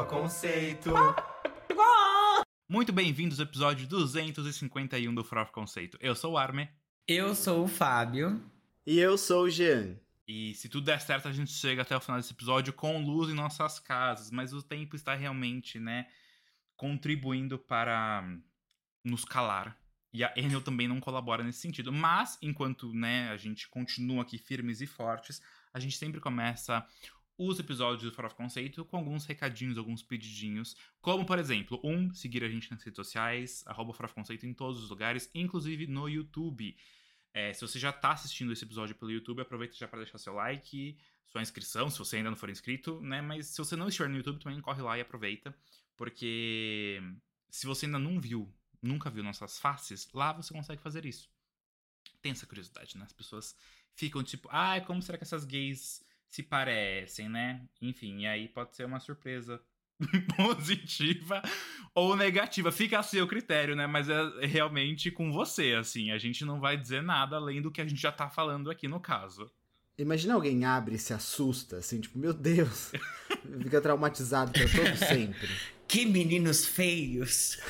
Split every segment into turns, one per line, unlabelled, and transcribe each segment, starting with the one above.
Conceito.
Muito bem-vindos ao episódio 251 do Farofa Conceito. Eu sou o Arme.
Eu sou o Fábio.
E eu sou o Jean.
E se tudo der certo, a gente chega até o final desse episódio com luz em nossas casas. Mas o tempo está realmente, contribuindo para nos calar. E a Enel também não colabora nesse sentido. Mas, enquanto, a gente continua aqui firmes e fortes, a gente sempre começa os episódios do Farofa Conceito com alguns recadinhos, alguns pedidinhos. Como, por exemplo, seguir a gente nas redes sociais, @Farofa Conceito em todos os lugares, inclusive no YouTube. Se você já tá assistindo esse episódio pelo YouTube, aproveita já para deixar seu like, sua inscrição, se você ainda não for inscrito, Mas se você não estiver no YouTube, também corre lá e aproveita. Porque se você ainda nunca viu nossas faces, lá você consegue fazer isso. Tem essa curiosidade, As pessoas ficam tipo, como será que essas gays se parecem, Enfim, e aí pode ser uma surpresa positiva ou negativa. Fica a seu critério, Mas é realmente com você, assim. A gente não vai dizer nada além do que a gente já tá falando aqui no caso.
Imagina alguém abre e se assusta, assim, tipo, meu Deus. Fica traumatizado pra todo sempre.
Que meninos feios.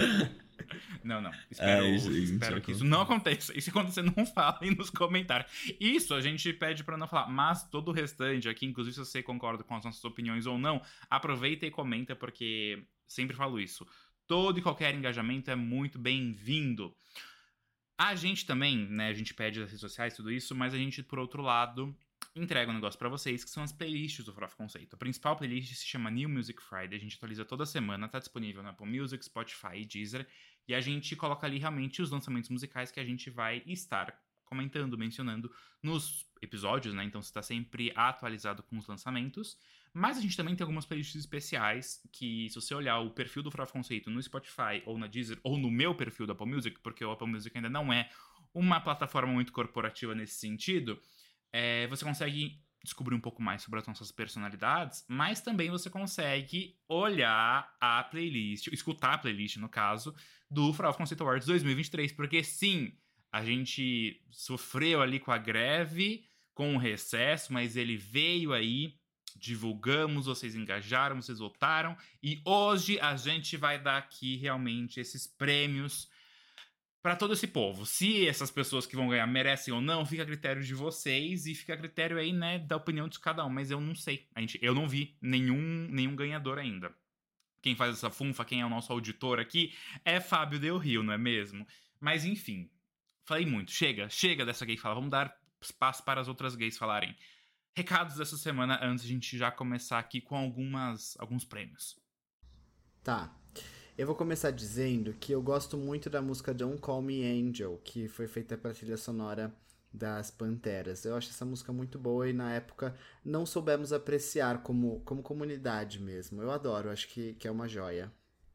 Não. Espero que isso não aconteça. E se acontecer, não falem nos comentários. Isso a gente pede pra não falar. Mas todo o restante aqui, inclusive se você concorda com as nossas opiniões ou não, aproveita e comenta, porque sempre falo isso. Todo e qualquer engajamento é muito bem-vindo. A gente também, a gente pede nas redes sociais tudo isso, mas a gente, por outro lado, entrega um negócio pra vocês, que são as playlists do Farofa Conceito. A principal playlist se chama New Music Friday, a gente atualiza toda semana, tá disponível na Apple Music, Spotify e Deezer, e a gente coloca ali realmente os lançamentos musicais que a gente vai estar comentando, mencionando nos episódios, Então você tá sempre atualizado com os lançamentos. Mas a gente também tem algumas playlists especiais que, se você olhar o perfil do Farofa Conceito no Spotify ou na Deezer, ou no meu perfil da Apple Music, porque o Apple Music ainda não é uma plataforma muito corporativa nesse sentido, você consegue descobrir um pouco mais sobre as nossas personalidades, mas também você consegue olhar a playlist, escutar a playlist, no caso, do Farofa Conceito Awards 2023, porque sim, a gente sofreu ali com a greve, com o recesso, mas ele veio aí, divulgamos, vocês engajaram, vocês votaram, e hoje a gente vai dar aqui realmente esses prêmios para todo esse povo. Se essas pessoas que vão ganhar merecem ou não, fica a critério de vocês e fica a critério aí, da opinião de cada um. Mas eu não sei. Eu não vi nenhum ganhador ainda. Quem faz essa funfa, quem é o nosso auditor aqui, é Fábio Del Rio, não é mesmo? Mas enfim, falei muito. Chega dessa gay fala. Vamos dar espaço para as outras gays falarem. Recados dessa semana antes de a gente já começar aqui com alguns prêmios.
Tá. Eu vou começar dizendo que eu gosto muito da música Don't Call Me Angel, que foi feita pra trilha sonora das Panteras. Eu acho essa música muito boa e na época não soubemos apreciar como comunidade mesmo. Eu adoro, acho que é uma joia.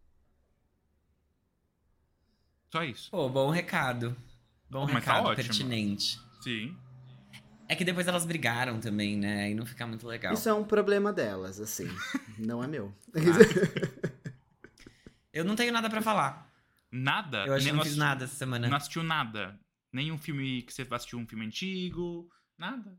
Só isso.
Pô, bom recado. Bom
Mas tá
recado,
ótimo.
pertinente.
Sim.
É que depois elas brigaram também, Aí não fica muito legal.
Isso é um problema delas, assim. Não é meu.
Eu não tenho nada pra falar.
Nada?
Eu acho que não fiz nada essa semana.
Não assistiu nada? Nenhum filme que você assistiu, um filme antigo? Nada?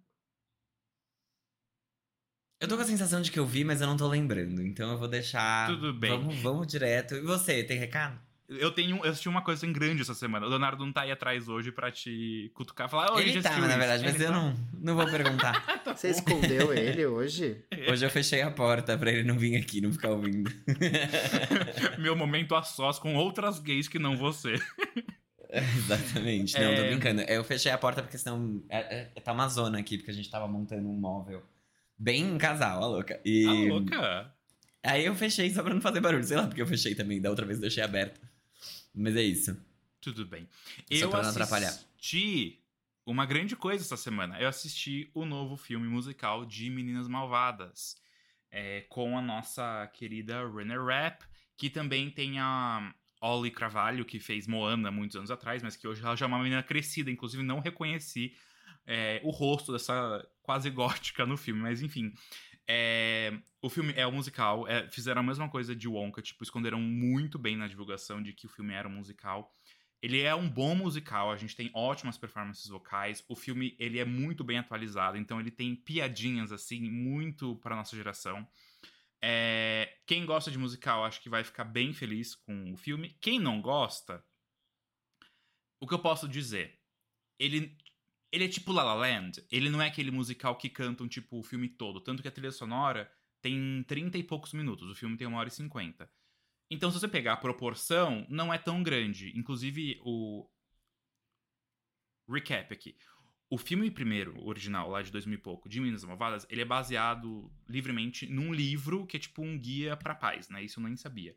Eu tô com a sensação de que eu vi, mas eu não tô lembrando. Então eu vou deixar...
Tudo bem.
Vamos direto. E você, tem recado?
Eu assisti uma coisa em grande essa semana. O Leonardo não tá aí atrás hoje pra te cutucar e falar... Oh,
Ele tá, na verdade, mas eu não vou perguntar.
Você escondeu ele hoje?
Hoje eu fechei a porta pra ele não vir aqui, não ficar ouvindo.
Meu momento a sós com outras gays que não você.
Exatamente, não, tô brincando. Eu fechei a porta porque senão... tá uma zona aqui, porque a gente tava montando um móvel bem em casal, a louca.
A louca?
Aí eu fechei só pra não fazer barulho. Sei lá porque eu fechei também, da outra vez eu deixei aberto. Mas é isso.
Tudo bem.
Só pra não atrapalhar.
Assisti uma grande coisa essa semana. Eu assisti o novo filme musical de Meninas Malvadas. Com a nossa querida Renée Rapp, que também tem a Olly Carvalho, que fez Moana muitos anos atrás, mas que hoje ela já é uma menina crescida. Inclusive não reconheci o rosto dessa quase gótica no filme, mas enfim... O filme é um musical, fizeram a mesma coisa de Wonka, esconderam muito bem na divulgação de que o filme era um musical. Ele é um bom musical, a gente tem ótimas performances vocais, o filme ele é muito bem atualizado, então ele tem piadinhas, assim, muito para nossa geração. Quem gosta de musical, acho que vai ficar bem feliz com o filme. Quem não gosta, o que eu posso dizer? Ele é tipo La La Land. Ele não é aquele musical que cantam, tipo, o filme todo. Tanto que a trilha sonora tem 30 e poucos minutos. O filme tem 1h50. Então, se você pegar a proporção, não é tão grande. Inclusive, o recap aqui. O filme primeiro, original, lá de 2000 e pouco, de Meninas Malvadas, ele é baseado livremente num livro que é tipo um guia pra paz, né? Isso eu nem sabia.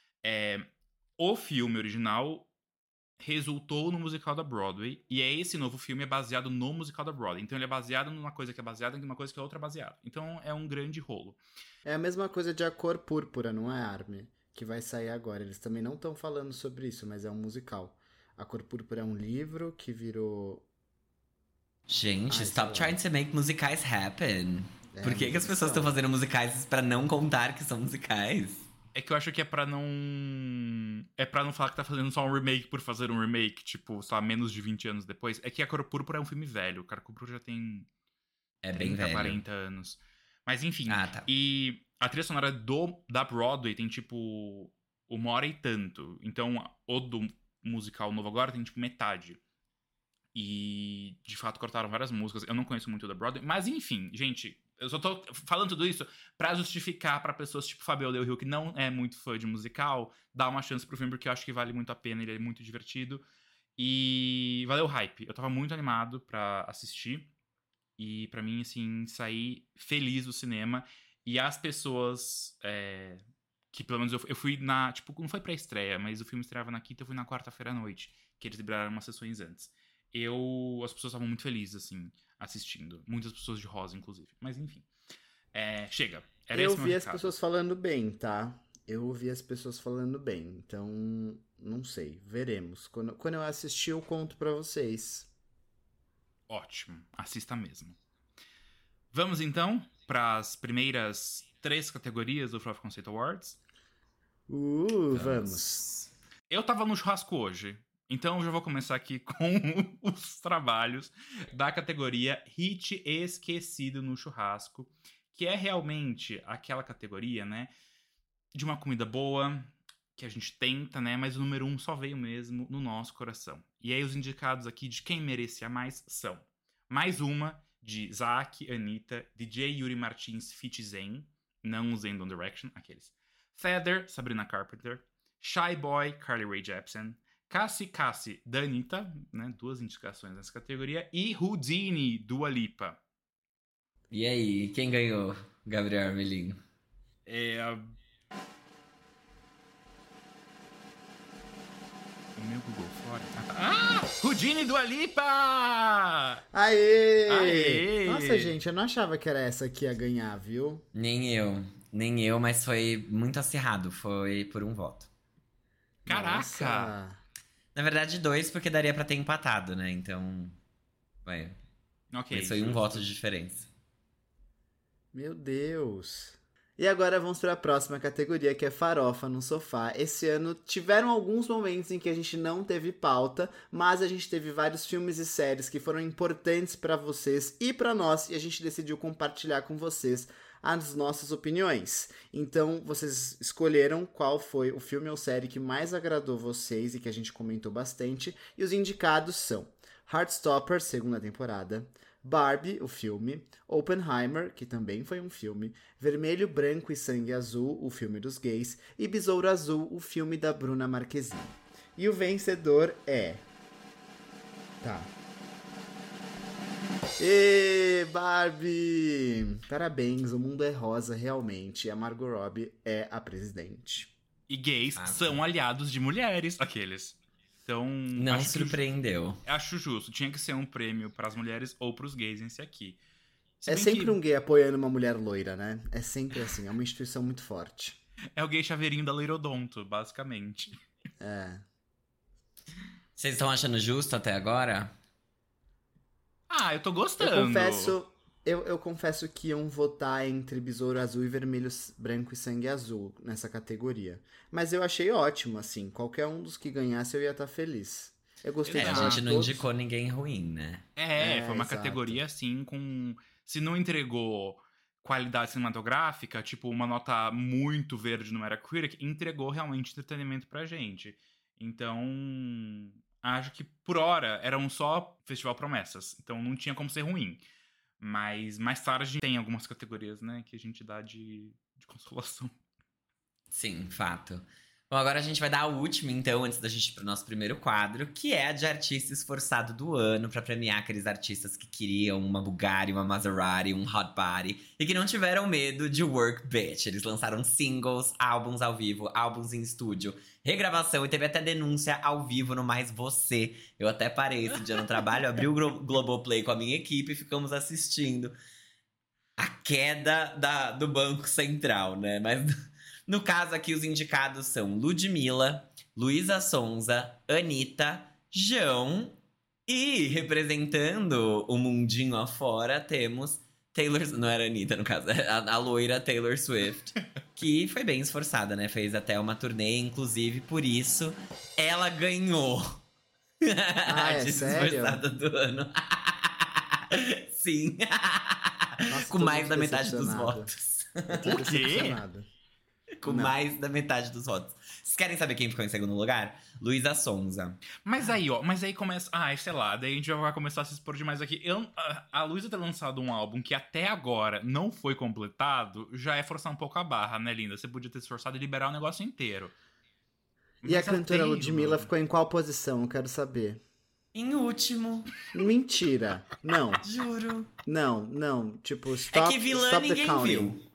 O filme original resultou no musical da Broadway, e esse novo filme é baseado no musical da Broadway. Então ele é baseado numa coisa que é baseada em uma coisa que é outra baseada. Então é um grande rolo.
É a mesma coisa de A Cor Púrpura, não é, Armin? Que vai sair agora. Eles também não estão falando sobre isso, mas é um musical. A Cor Púrpura é um livro que virou...
Gente, stop trying to make musicais happen. Por que as pessoas estão fazendo musicais pra não contar que são musicais?
É que eu acho que é pra não... É pra não falar que tá fazendo só um remake por fazer um remake, tipo, só menos de 20 anos depois. É que A Cor Púrpura é um filme velho. O Cor Púrpura já tem...
bem velho.
40 anos. Mas enfim.
Tá.
E a trilha sonora da Broadway tem, tipo, 1h e tanto. Então, o do musical novo agora tem, tipo, metade. E, de fato, cortaram várias músicas. Eu não conheço muito da Broadway. Mas, enfim, gente, eu só tô falando tudo isso pra justificar pra pessoas tipo Fabiola Del Rio, que não é muito fã de musical, dar uma chance pro filme, porque eu acho que vale muito a pena. Ele é muito divertido. E valeu o hype. Eu tava muito animado pra assistir. E pra mim, assim, saí feliz do cinema. E as pessoas... que pelo menos eu fui na... Tipo, não foi pra estreia, mas o filme estreava na quinta, eu fui na quarta-feira à noite. Que eles liberaram umas sessões antes. As pessoas estavam muito felizes, assim, assistindo. Muitas pessoas de rosa, inclusive. Mas, enfim. Chega.
Eu vi as pessoas falando bem, tá? Eu ouvi as pessoas falando bem. Então, não sei. Veremos. Quando eu assistir, eu conto pra vocês.
Ótimo. Assista mesmo. Vamos, então, pras primeiras 3 categorias do Flop Conceito Awards?
Vamos.
Eu tava no churrasco hoje. Então eu já vou começar aqui com os trabalhos da categoria Hit Esquecido no Churrasco, que é realmente aquela categoria, né, de uma comida boa, que a gente tenta, né, mas o número 1 só veio mesmo no nosso coração. E aí os indicados aqui de quem merecia mais são Mais Uma, de Zack, Anitta, DJ Yuri Martins feat. Zayn, não usando One Direction, aqueles. Feather, Sabrina Carpenter. Shy Boy, Carly Rae Jepsen. Cassie, da Anitta, né? 2 indicações nessa categoria. E Houdini, Dua Lipa.
E aí, quem ganhou, Gabriel Armelin?
O meu Google fora. Houdini e Dua Lipa!
Aê! Nossa, gente, eu não achava que era essa que ia ganhar, viu?
Nem eu, mas foi muito acirrado. Foi por um voto.
Caraca!
Nossa.
Na verdade, 2, porque daria pra ter empatado, né? Então.
Ok.
Mas foi um voto de diferença.
Meu Deus. E agora vamos para a próxima categoria, que é Farofa no Sofá. Esse ano tiveram alguns momentos em que a gente não teve pauta, mas a gente teve vários filmes e séries que foram importantes para vocês e para nós, e a gente decidiu compartilhar com vocês as nossas opiniões. Então, vocês escolheram qual foi o filme ou série que mais agradou vocês e que a gente comentou bastante. E os indicados são Heartstopper, 2ª temporada, Barbie, o filme, Oppenheimer, que também foi um filme, Vermelho, Branco e Sangue Azul, o filme dos gays, e Besouro Azul, o filme da Bruna Marquezine. E o vencedor é... Ê, Barbie! Parabéns, o mundo é rosa realmente. A Margot Robbie é a presidente.
E gays são aliados de mulheres, aqueles. Então,
não surpreendeu.
Acho justo. Tinha que ser um prêmio para as mulheres ou para os gays esse aqui.
É sempre um gay apoiando uma mulher loira, né? É sempre assim. É uma instituição muito forte.
É o gay chaveirinho da Loirodonto, basicamente.
É.
Vocês estão achando justo até agora?
Eu tô gostando.
Eu confesso que iam votar entre Besouro Azul e Vermelho, Branco e Sangue Azul nessa categoria. Mas eu achei ótimo, assim. Qualquer um dos que ganhasse eu ia estar feliz. Eu gostei de
A gente não indicou ninguém ruim, né?
Foi uma categoria assim com... Se não entregou qualidade cinematográfica, tipo, uma nota muito verde no Metacritic, entregou realmente entretenimento pra gente. Então, acho que por hora era um só festival promessas, então não tinha como ser ruim. Mas mais tarde a gente tem algumas categorias, né, que a gente dá de consolação.
Sim, fato. Bom, agora a gente vai dar a última, então, antes da gente ir pro nosso primeiro quadro, que é a de artista esforçado do ano, pra premiar aqueles artistas que queriam uma Bugatti, uma Maserati, um Hot Body, e que não tiveram medo de work bitch. Eles lançaram singles, álbuns ao vivo, álbuns em estúdio, regravação, e teve até denúncia ao vivo no Mais Você. Eu até parei esse dia no trabalho, abri o Globoplay com a minha equipe e ficamos assistindo a queda do Banco Central, né? Mas no caso aqui, os indicados são Ludmilla, Luísa Sonza, Anitta, João e, representando o mundinho afora, temos Taylor... Não era Anitta, no caso, a loira Taylor Swift, que foi bem esforçada, né? Fez até uma turnê, inclusive, por isso ela ganhou a artista esforçada do ano. Sim.
Nossa,
com mais da metade dos votos.
O quê?
Com mais da metade dos votos. Vocês querem saber quem ficou em segundo lugar? Luísa Sonza.
Mas aí começa... sei lá, daí a gente já vai começar a se expor demais aqui. A Luísa ter lançado um álbum que até agora não foi completado, já é forçar um pouco a barra, né, linda? Você podia ter se esforçado e liberar o negócio inteiro.
E a cantora Ludmilla ficou em qual posição? Eu quero saber.
Em último.
Mentira. Não.
Juro.
Não. Tipo, stop,
é que vilã
stop
ninguém
the counting.
viu.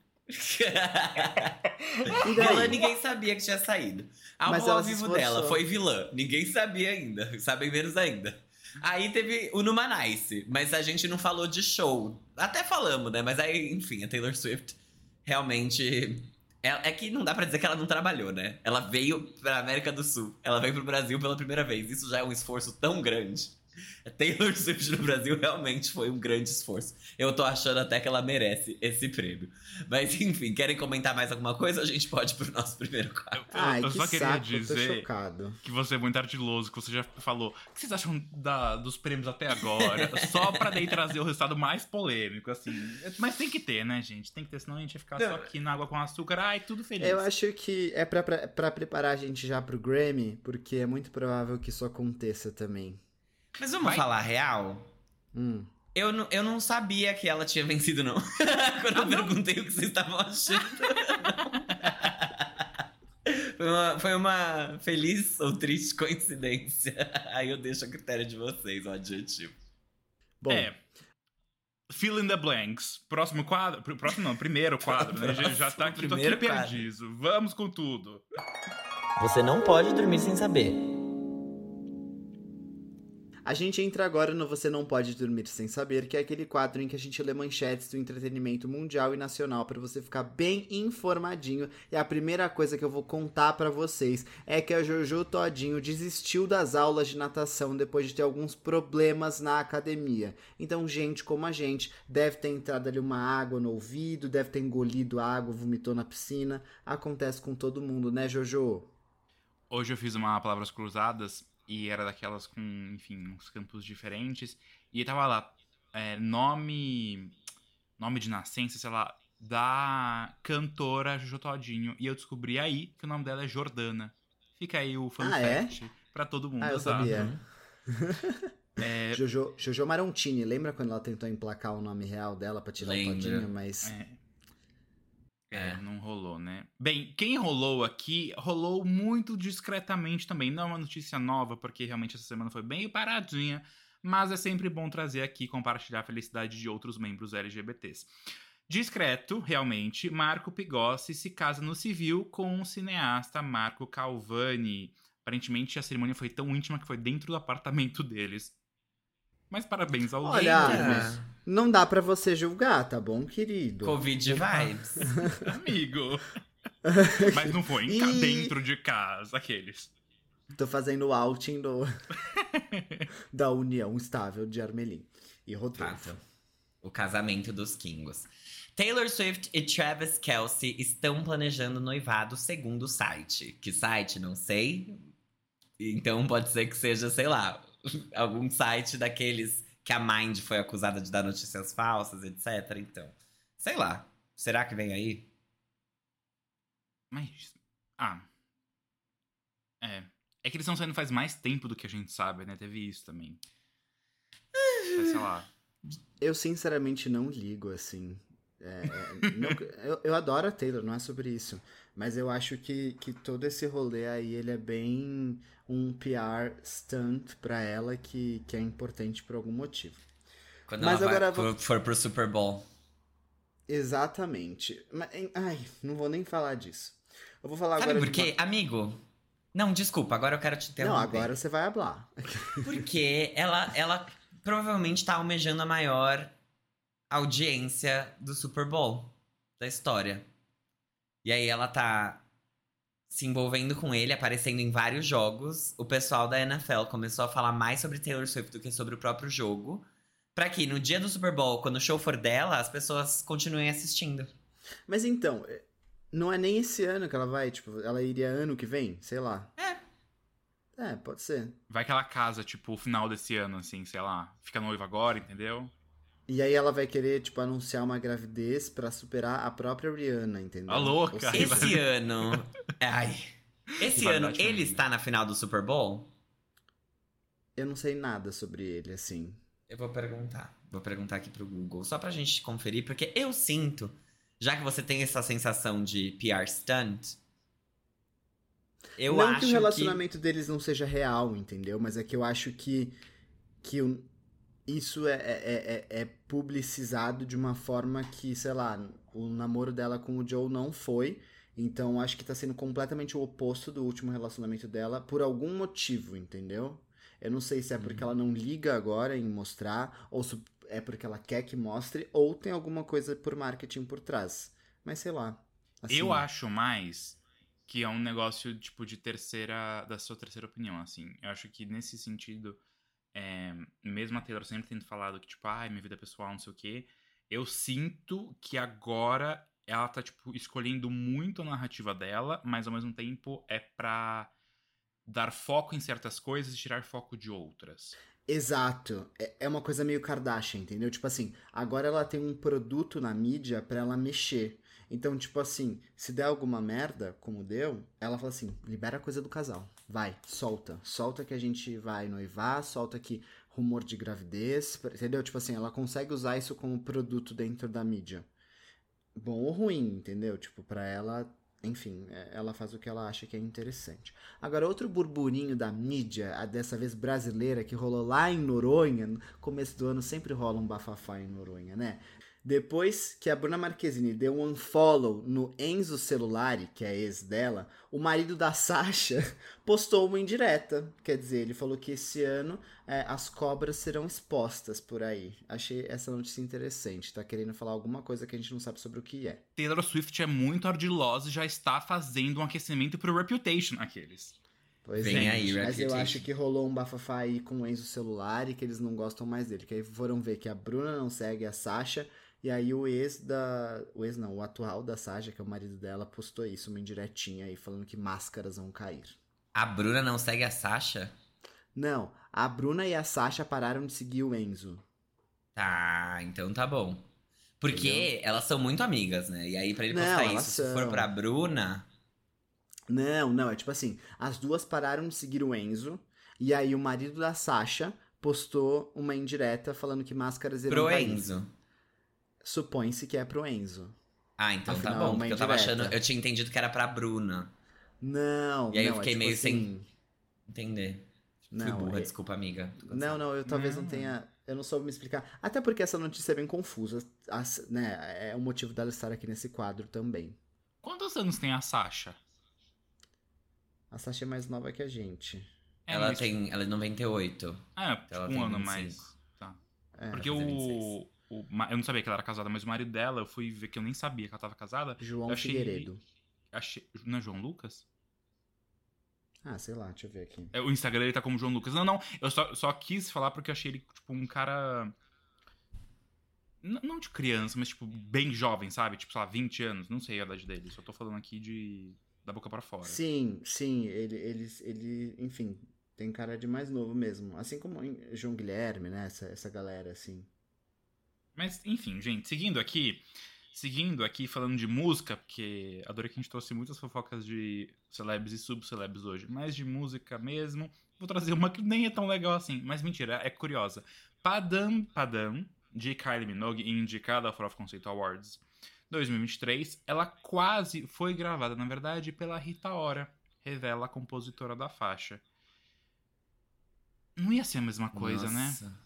Vilã ninguém sabia que tinha saído. Álbum ao vivo dela foi vilã. Ninguém sabia ainda. Sabem menos ainda. Aí teve o Numanice, mas a gente não falou de show. Até falamos, né? Mas aí, enfim, a Taylor Swift realmente... É que não dá pra dizer que ela não trabalhou, né? Ela veio pra América do Sul. Ela veio pro Brasil pela primeira vez. Isso já é um esforço tão grande. A Taylor Swift no Brasil realmente foi um grande esforço. Eu tô achando até que ela merece esse prêmio. Mas, enfim, querem comentar mais alguma coisa? A gente pode ir pro nosso primeiro quadro.
Eu só queria dizer que você é muito ardiloso, que você já falou. O que vocês acham dos prêmios até agora? Só pra daí trazer o resultado mais polêmico, assim. Mas tem que ter, né, gente? Tem que ter, senão a gente ia ficar só aqui na água com açúcar. Ai, tudo feliz.
Eu acho que é pra preparar a gente já pro Grammy, porque é muito provável que isso aconteça também.
Mas vamos falar a real? Eu não sabia que ela tinha vencido, não. Quando eu perguntei o que vocês estavam achando. Foi uma feliz ou triste coincidência. Aí eu deixo a critério de vocês o adjetivo.
Bom.
Fill in the blanks. Próximo quadro. Primeiro quadro, né? Já tá aqui, tô aqui perdido. Vamos com tudo.
Você não pode dormir sem saber.
A gente entra agora no Você Não Pode Dormir Sem Saber, que é aquele quadro em que a gente lê manchetes do entretenimento mundial e nacional para você ficar bem informadinho. E a primeira coisa que eu vou contar para vocês é que a Jojo Todinho desistiu das aulas de natação depois de ter alguns problemas na academia. Então, gente como a gente deve ter entrado ali uma água no ouvido, deve ter engolido água, vomitou na piscina. Acontece com todo mundo, né, Jojo?
Hoje eu fiz uma Palavras Cruzadas e era daquelas com, enfim, uns campos diferentes. E tava lá, nome de nascença, sei lá, da cantora Jojo Todinho. E eu descobri aí que o nome dela é Jordana. Fica aí o fun fact pra todo mundo.
Eu sabia. Jojo Marontini, lembra quando ela tentou emplacar o nome real dela pra tirar o Todinho, mas...
Não rolou, né? Bem, quem rolou aqui, rolou muito discretamente também. Não é uma notícia nova, porque realmente essa semana foi bem paradinha, mas é sempre bom trazer aqui e compartilhar a felicidade de outros membros LGBTs. Discreto, realmente, Marco Pigossi se casa no civil com o cineasta Marco Calvani. Aparentemente a cerimônia foi tão íntima que foi dentro do apartamento deles. Mas parabéns ao
Olha, não dá pra você julgar, tá bom, querido?
Covid vibes.
Amigo. Mas não foi dentro de casa, aqueles.
Tô fazendo o outing da união estável de Armelin e Rodolfo.
O casamento dos Kingos. Taylor Swift e Travis Kelce estão planejando noivado segundo o site. Que site? Não sei. Então pode ser que seja, sei lá... algum site daqueles que a Mind foi acusada de dar notícias falsas, etc. Então, sei lá. Será que vem aí?
Mas. É que eles estão saindo faz mais tempo do que a gente sabe, né? Teve isso também. Sei lá.
Eu sinceramente não ligo, assim. Eu adoro a Taylor, não é sobre isso. Mas eu acho que todo esse rolê aí, ele é bem um PR stunt pra ela que é importante por algum motivo.
Quando mas ela agora for pro Super Bowl.
Exatamente. Mas, não vou nem falar disso. Eu vou falar
Sabe
agora
por quê? Amigo, não, desculpa, agora eu quero te interromper.
Não, agora você vai hablar.
Porque ela provavelmente tá almejando a maior audiência do Super Bowl da história. E aí ela tá se envolvendo com ele, aparecendo em vários jogos. O pessoal da NFL começou a falar mais sobre Taylor Swift do que sobre o próprio jogo. Pra que no dia do Super Bowl, quando o show for dela, as pessoas continuem assistindo.
Mas então, não é nem esse ano que ela vai, tipo, ela iria ano que vem, sei lá. Pode ser.
Vai que ela casa, tipo, o final desse ano, assim, sei lá. Fica noiva agora, entendeu?
E aí ela vai querer, tipo, anunciar uma gravidez pra superar a própria Rihanna, entendeu?
A louca!
Esse ano... Esse ano ele está na final do Super Bowl?
Eu não sei nada sobre ele, assim.
Eu vou perguntar. Vou perguntar aqui pro Google, só pra gente conferir, porque eu sinto, já que você tem essa sensação de PR stunt, eu acho
que o relacionamento deles não seja real, entendeu? Mas é que eu acho que isso é publicizado de uma forma que, sei lá, o namoro dela com o Joe não foi. Então acho que tá sendo completamente o oposto do último relacionamento dela por algum motivo, entendeu? Eu não sei se é porque ela não liga agora em mostrar, ou se é porque ela quer que mostre, ou tem alguma coisa por marketing por trás. Mas sei lá.
Assim, eu acho mais que é um negócio, tipo, da sua terceira opinião, assim. Eu acho que nesse sentido, mesmo a Taylor sempre tendo falado que, tipo, minha vida pessoal, não sei o quê, eu sinto que agora ela tá, tipo, escolhendo muito a narrativa dela, mas ao mesmo tempo é pra dar foco em certas coisas e tirar foco de outras.
Exato. É uma coisa meio Kardashian, entendeu? Tipo assim, agora ela tem um produto na mídia pra ela mexer. Então, tipo assim, se der alguma merda, como deu, ela fala assim, libera a coisa do casal. Vai, solta. Solta que a gente vai noivar, solta que rumor de gravidez, entendeu? Tipo assim, ela consegue usar isso como produto dentro da mídia. Bom ou ruim, entendeu? Tipo, pra ela... Enfim, ela faz o que ela acha que é interessante. Agora, outro burburinho da mídia, dessa vez brasileira, que rolou lá em Noronha, no começo do ano sempre rola um bafafá em Noronha, né? Depois que a Bruna Marquezine deu um unfollow no Enzo Celulari, que é ex dela, o marido da Sasha postou uma indireta. Quer dizer, ele falou que esse ano as cobras serão expostas por aí. Achei essa notícia interessante. Tá querendo falar alguma coisa que a gente não sabe sobre o que é.
Taylor Swift é muito ardilosa e já está fazendo um aquecimento pro Reputation, aqueles.
Pois
Vem aí,
mas eu acho que rolou um bafafá aí com o Enzo Celulari, que eles não gostam mais dele. Que aí foram ver que a Bruna não segue a Sasha. E aí o atual da Sasha, que é o marido dela, postou isso, uma indiretinha aí, falando que máscaras vão cair.
A Bruna não segue a Sasha?
Não, a Bruna e a Sasha pararam de seguir o Enzo.
Tá, então tá bom. Porque elas são muito amigas, né? E aí pra ele postar isso, se for pra Bruna...
Não, é tipo assim, as duas pararam de seguir o Enzo, e aí o marido da Sasha postou uma indireta falando que máscaras irão cair.
Pro Enzo.
Supõe-se que é pro Enzo.
Ah, então afinal, tá bom, porque eu tava achando... Eu tinha entendido que era pra Bruna.
Não,
E aí eu fiquei
tipo
meio
assim,
sem entender.
Não,
fui burra, desculpa, amiga.
Não, eu talvez não tenha... Eu não soube me explicar. Até porque essa notícia é bem confusa, né? É o motivo dela estar aqui nesse quadro também.
Quantos anos tem a Sasha?
A Sasha é mais nova que a gente.
Ela é 98.
Tipo um ano mais. Tá. Porque eu não sabia que ela era casada, mas o marido dela, eu fui ver que eu nem sabia que ela tava casada.
João Figueiredo.
Não é João Lucas?
Sei lá, deixa eu ver aqui.
O Instagram dele tá como João Lucas. Não, eu só quis falar porque eu achei ele, tipo, um cara... Não de criança, mas, tipo, bem jovem, sabe? Tipo, sei lá, 20 anos. Não sei a idade dele. Só tô falando aqui da boca pra fora.
Sim. Ele, enfim, tem cara de mais novo mesmo. Assim como João Guilherme, né? Essa galera, assim.
Mas, enfim, gente, seguindo aqui... Seguindo aqui, falando de música, porque adorei que a gente trouxe muitas fofocas de celebs e subcelebs hoje, mas de música mesmo, vou trazer uma que nem é tão legal assim, mas mentira, é curiosa. Padam Padam, de Kylie Minogue, indicada ao Fora Conceito Awards 2023, ela quase foi gravada, na verdade, pela Rita Ora, revela a compositora da faixa. Não ia ser a mesma coisa,
Nossa.
né?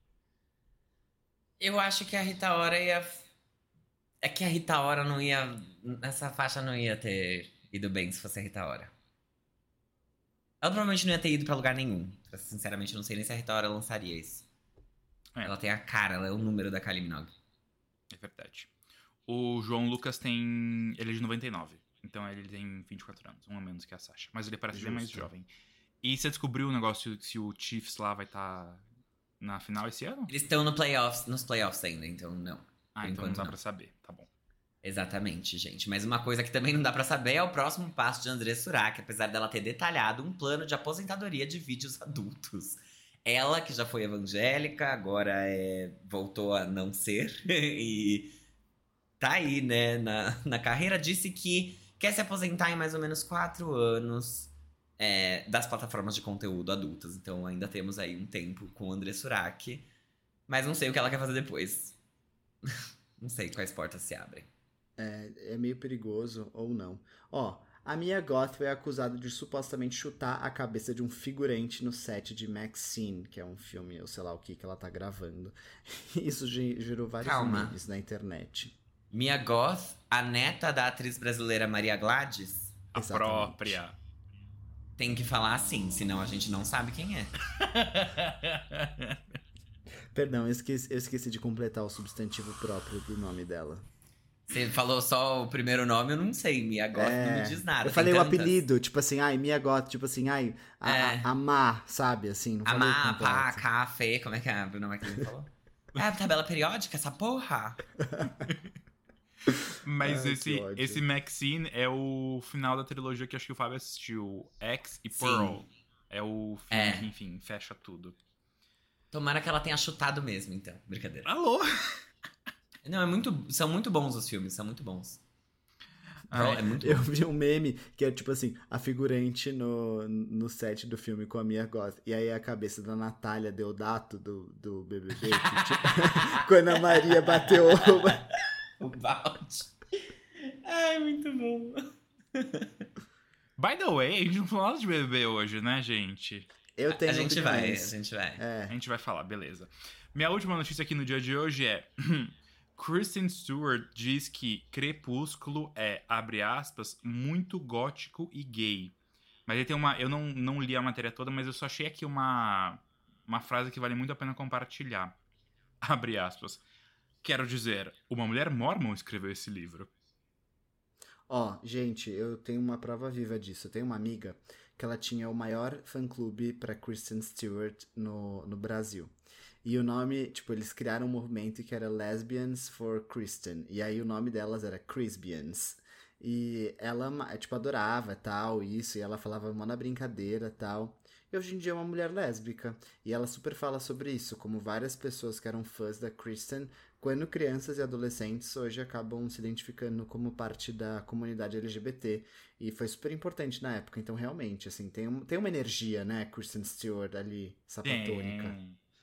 Eu acho que a Rita Ora ia... É que a Rita Ora não ia... Essa faixa não ia ter ido bem se fosse a Rita Ora. Ela provavelmente não ia ter ido pra lugar nenhum. Sinceramente, eu não sei nem se a Rita Ora lançaria isso.
É.
Ela tem a cara, ela é o número da Kylie Minogue.
É verdade. O João Lucas tem... Ele é de 99. Então ele tem 24 anos, um a menos que a Sasha. Mas ele parece bem mais jovem. E você descobriu o negócio se o Chiefs lá vai estar na final esse ano?
Eles estão nos playoffs ainda, então não.
Ah, então não dá pra saber. Tá bom.
Exatamente, gente. Mas uma coisa que também não dá pra saber é o próximo passo de André Surak, apesar dela ter detalhado um plano de aposentadoria de vídeos adultos. Ela, que já foi evangélica, agora voltou a não ser e tá aí, né, na carreira. Disse que quer se aposentar em mais ou menos 4 anos das plataformas de conteúdo adultas. Então ainda temos aí um tempo com o André Surak, mas não sei o que ela quer fazer depois. Não sei quais portas se abrem.
É meio perigoso, ou não. Ó, a Mia Goth foi acusada de supostamente chutar a cabeça de um figurante no set de Maxine, que é um filme, eu sei lá o que ela tá gravando. Isso gerou vários memes na internet.
Mia Goth, a neta da atriz brasileira Maria Gladys?
A própria.
Tem que falar assim, senão a gente não sabe quem é.
Perdão, eu esqueci de completar o substantivo próprio do nome dela.
Você falou só o primeiro nome, eu não sei. Mia Goth não me diz nada.
Eu falei o apelido, tipo assim, Mia Goth, tipo assim, a Má, sabe, assim. Não
a Má, pá, Cá, Fê, como é que a Bruna Marquezine falou? Tabela periódica, essa porra?
Mas esse Maxine é o final da trilogia que acho que o Fábio assistiu. X e Pearl. É o filme que, enfim, fecha tudo.
Tomara que ela tenha chutado mesmo, então. Brincadeira.
Alô?
Não, são muito bons os filmes, são muito bons. É muito bom.
Eu vi um meme que é tipo assim, a figurante no set do filme com a Mia Goth. E aí a cabeça da Natália Deodato do BBB. Que, tipo, quando a Maria bateu
o balde. Ai, muito bom.
By the way, a gente não falou nada de BBB hoje, né, gente?
Eu tenho
a gente vai.
A gente vai falar, beleza. Minha última notícia aqui no dia de hoje é... Kristen Stewart diz que Crepúsculo é, abre aspas, muito gótico e gay. Mas ele tem uma... Eu não li a matéria toda, mas eu só achei aqui uma frase que vale muito a pena compartilhar. Abre aspas. Quero dizer, uma mulher mormon escreveu esse livro.
Gente, eu tenho uma prova viva disso. Eu tenho uma amiga que ela tinha o maior fã-clube pra Kristen Stewart no Brasil. E o nome, tipo, eles criaram um movimento que era Lesbians for Kristen. E aí o nome delas era Crisbians. E ela, tipo, adorava tal, isso. E ela falava mó na brincadeira tal. E hoje em dia é uma mulher lésbica. E ela super fala sobre isso. Como várias pessoas que eram fãs da Kristen, quando crianças e adolescentes, hoje acabam se identificando como parte da comunidade LGBT. E foi super importante na época. Então, realmente, assim, tem uma energia, né? Kristen Stewart ali, sapatônica.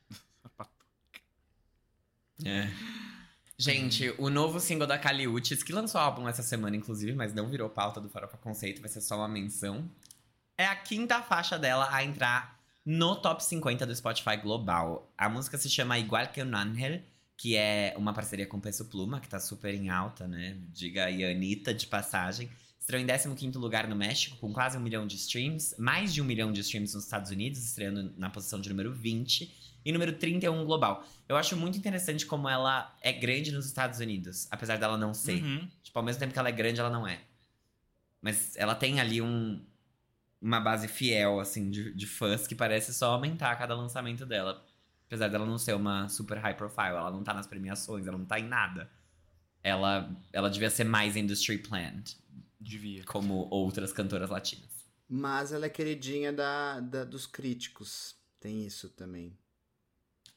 Gente, o novo single da Kali Uchis, que lançou o álbum essa semana, inclusive, mas não virou pauta do Farofa Conceito, vai ser só uma menção. É a 5ª faixa dela a entrar no top 50 do Spotify global. A música se chama Igual que un Ángel, que é uma parceria com Peso Pluma, que tá super em alta, né? Diga aí, Anitta, de passagem. Estreou em 15º lugar no México, com quase 1 milhão de streams. Mais de 1 milhão de streams nos Estados Unidos, estreando na posição de número 20. E número 31 global. Eu acho muito interessante como ela é grande nos Estados Unidos, apesar dela não ser. Tipo, ao mesmo tempo que ela é grande, ela não é. Mas ela tem ali uma base fiel, assim, de fãs que parece só aumentar a cada lançamento dela. Apesar dela não ser uma super high profile, ela não tá nas premiações, ela não tá em nada. Ela devia ser mais industry planned.
Devia.
Como outras cantoras latinas.
Mas ela é queridinha dos críticos. Tem isso também.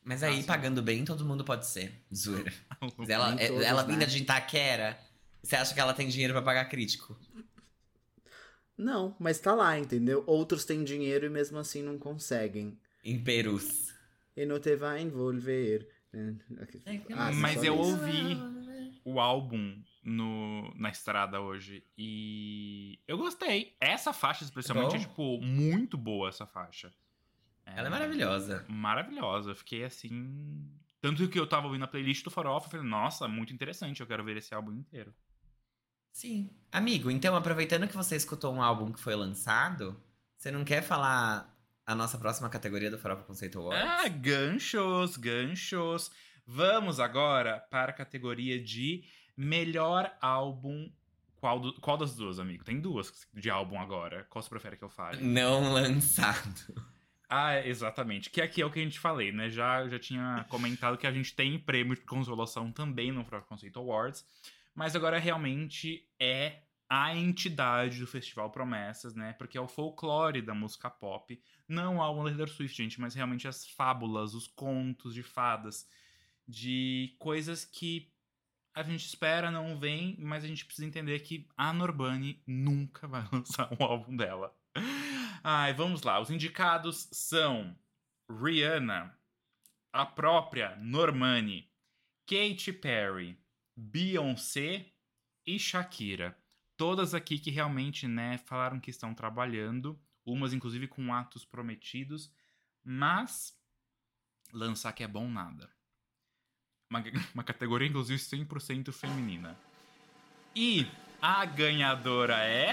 Mas aí, pagando bem, todo mundo pode ser. Zoeira. Ela
todos,
vinda
né?
de Itaquera, você acha que ela tem dinheiro pra pagar crítico?
Não, mas tá lá, entendeu? Outros têm dinheiro e mesmo assim não conseguem.
Em Perus.
E não te vai envolver.
Mas
só
eu
isso.
ouvi o álbum na estrada hoje e eu gostei. Essa faixa, especialmente,
Bom.
é, tipo, muito boa essa faixa.
Ela é maravilhosa.
Maravilhosa. Eu fiquei assim... Tanto que eu tava ouvindo a playlist do Farofa, eu falei, nossa, muito interessante, eu quero ver esse álbum inteiro.
Sim. Amigo, então, aproveitando que você escutou um álbum que foi lançado, você não quer falar a nossa próxima categoria do Farofa Conceito Awards?
Ah, ganchos. Vamos agora para a categoria de melhor álbum. Qual das duas, amigo? Tem duas de álbum agora. Qual você prefere que eu fale?
Não lançado.
Ah, exatamente. Que aqui é o que a gente falei, né? Já tinha comentado que a gente tem prêmio de consolação também no Farofa Conceito Awards. Mas agora realmente é a entidade do Festival Promessas, né? Porque é o folclore da música pop. Não o álbum da Taylor Swift, gente, mas realmente as fábulas, os contos de fadas. De coisas que a gente espera, não vem, mas a gente precisa entender que a Normani nunca vai lançar um álbum dela. Ai, vamos lá. Os indicados são Rihanna, a própria Normani, Katy Perry, Beyoncé e Shakira. Todas aqui que realmente, né, falaram que estão trabalhando, umas inclusive com atos prometidos, mas lançar que é bom nada. Uma categoria, inclusive, 100% feminina. E a ganhadora é...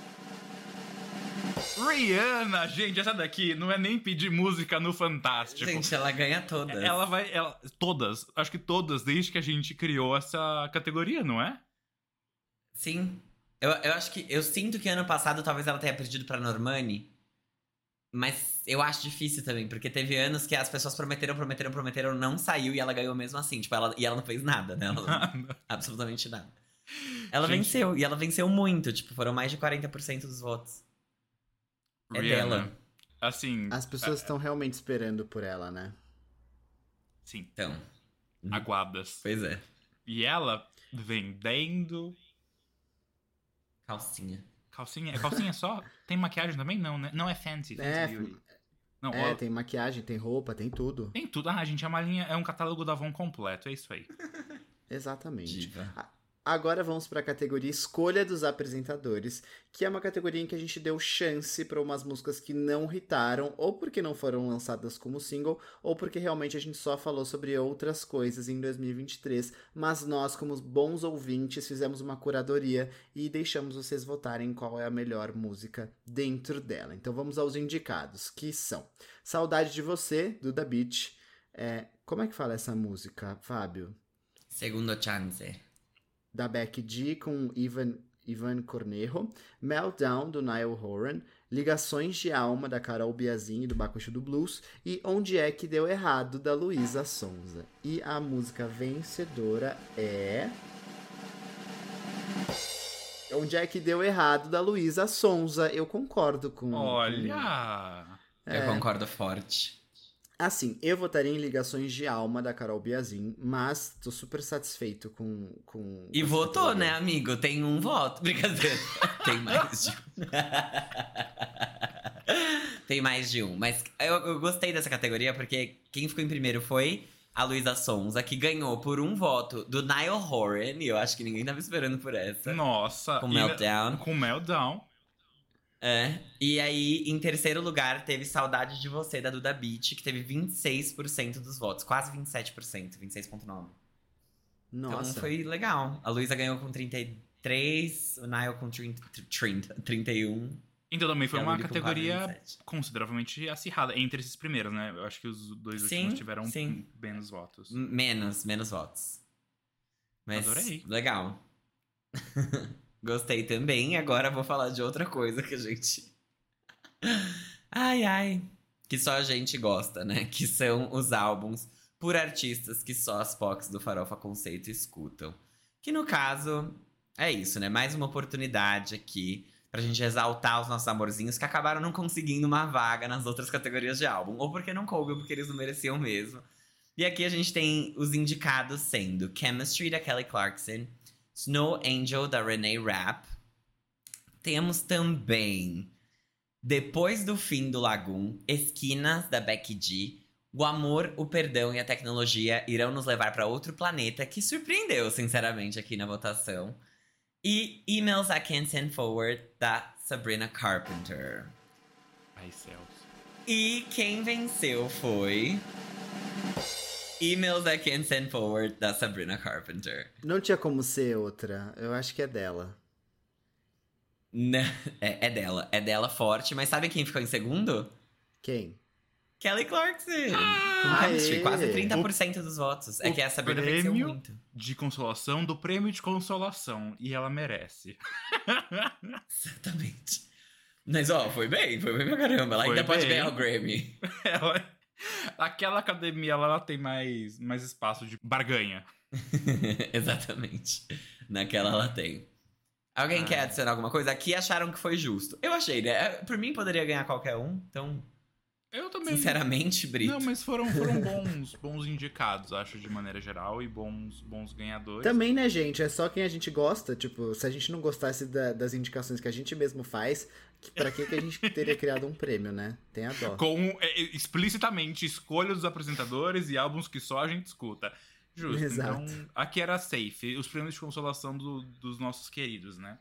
Rihanna! Gente, essa daqui não é nem pedir música no Fantástico.
Gente, ela ganha todas.
Todas. Acho que todas, desde que a gente criou essa categoria, não é?
Sim. Eu acho que... Eu sinto que ano passado talvez ela tenha perdido pra Normani. Mas eu acho difícil também, porque teve anos que as pessoas prometeram, não saiu e ela ganhou mesmo assim. Tipo, ela não fez nada, né? Absolutamente nada. Ela venceu, e ela venceu muito. Tipo, foram mais de 40% dos votos. É
Rihanna,
dela.
Assim...
As pessoas estão realmente esperando por ela, né?
Sim.
Então.
Aguadas.
Pois é.
E ela vendendo...
Calcinha.
Calcinha? É calcinha só? Tem maquiagem também? Não, né? Não é fancy beauty. Não,
tem maquiagem, tem roupa, tem tudo.
Tem tudo. Ah, gente, é uma linha, é um catálogo da Avon completo, é isso aí.
Exatamente.
Diva.
Agora vamos para a categoria Escolha dos Apresentadores, que é uma categoria em que a gente deu chance para umas músicas que não hitaram, ou porque não foram lançadas como single, ou porque realmente a gente só falou sobre outras coisas em 2023, mas nós, como bons ouvintes, fizemos uma curadoria e deixamos vocês votarem qual é a melhor música dentro dela. Então vamos aos indicados, que são Saudade de Você, do Da Beach. Como é que fala essa música, Fábio?
Segundo chance.
Da Becky G com Ivan Cornejo, Meltdown, do Niall Horan, Ligações de Alma, da Carol Biazin, do Bacuxo do Blues, e Onde é que Deu Errado, da Luísa Sonza. E a música vencedora é... Onde é que Deu Errado, da Luísa Sonza. Eu concordo com...
Olha!
Eu concordo forte.
Assim, eu votaria em Ligações de Alma, da Carol Biazin, mas tô super satisfeito com
E votou, né, amigo? Tem um voto. Brincadeira. Tem mais de um. Tem mais de um. Mas eu gostei dessa categoria, porque quem ficou em primeiro foi a Luísa Sonza, que ganhou por um voto do Niall Horan, e eu acho que ninguém tava esperando por essa.
Nossa!
Com Meltdown.
Com Meltdown.
E aí, em terceiro lugar, teve Saudade de Você, da Duda Beat, que teve 26% dos votos. Quase 27%, 26,9%.
Nossa.
Então foi legal. A Luísa ganhou com 33, o Niall com 31.
Então também foi
E a
uma
Luli com
categoria
47.
consideravelmente acirrada entre esses primeiros, né? Eu acho que os dois últimos tiveram menos votos.
Menos votos. Mas
Adorei.
legal. Gostei também. Agora vou falar de outra coisa que a gente... Ai. Que só a gente gosta, né? Que são os álbuns por artistas que só as POCs do Farofa Conceito escutam. Que no caso, é isso, né? Mais uma oportunidade aqui pra gente exaltar os nossos amorzinhos que acabaram não conseguindo uma vaga nas outras categorias de álbum. Ou porque não coube, ou porque eles não mereciam mesmo. E aqui a gente tem os indicados sendo Chemistry, da Kelly Clarkson, Snow Angel, da Renee Rapp. Temos também Depois do Fim do Lagoon, Esquinas, da Becky G. O amor, o perdão e a tecnologia irão nos levar para outro planeta, que surpreendeu, sinceramente, aqui na votação. E Emails I Can't Send Forward, da Sabrina Carpenter.
Ai, céus.
E quem venceu foi Emails I Can't Send Forward, da Sabrina Carpenter.
Não tinha como ser outra. Eu acho que é dela.
É dela. É dela forte. Mas sabe quem ficou em segundo?
Quem?
Kelly Clarkson. Com Chemistry, quase 30% dos votos. É que a Sabrina venceu muito.
De consolação do prêmio de consolação. E ela merece.
Exatamente. Mas, foi bem pra caramba. Ela ainda pode ganhar o Grammy.
Aquela academia lá, ela tem mais espaço de barganha.
Exatamente. Naquela ela tem. Alguém quer adicionar alguma coisa? Aqui acharam que foi justo. Eu achei, né? Por mim, poderia ganhar qualquer um. Então,
eu também.
Sinceramente, Brito.
Não, mas foram bons indicados, acho, de maneira geral. E bons ganhadores.
Também, né, gente? É só quem a gente gosta. Tipo, se a gente não gostasse das indicações que a gente mesmo faz, pra que a gente teria criado um prêmio, né? Tem a dó.
Com, explicitamente, escolha dos apresentadores e álbuns que só a gente escuta. Justo.
Exato.
Então, aqui era safe. Os prêmios de consolação dos nossos queridos, né?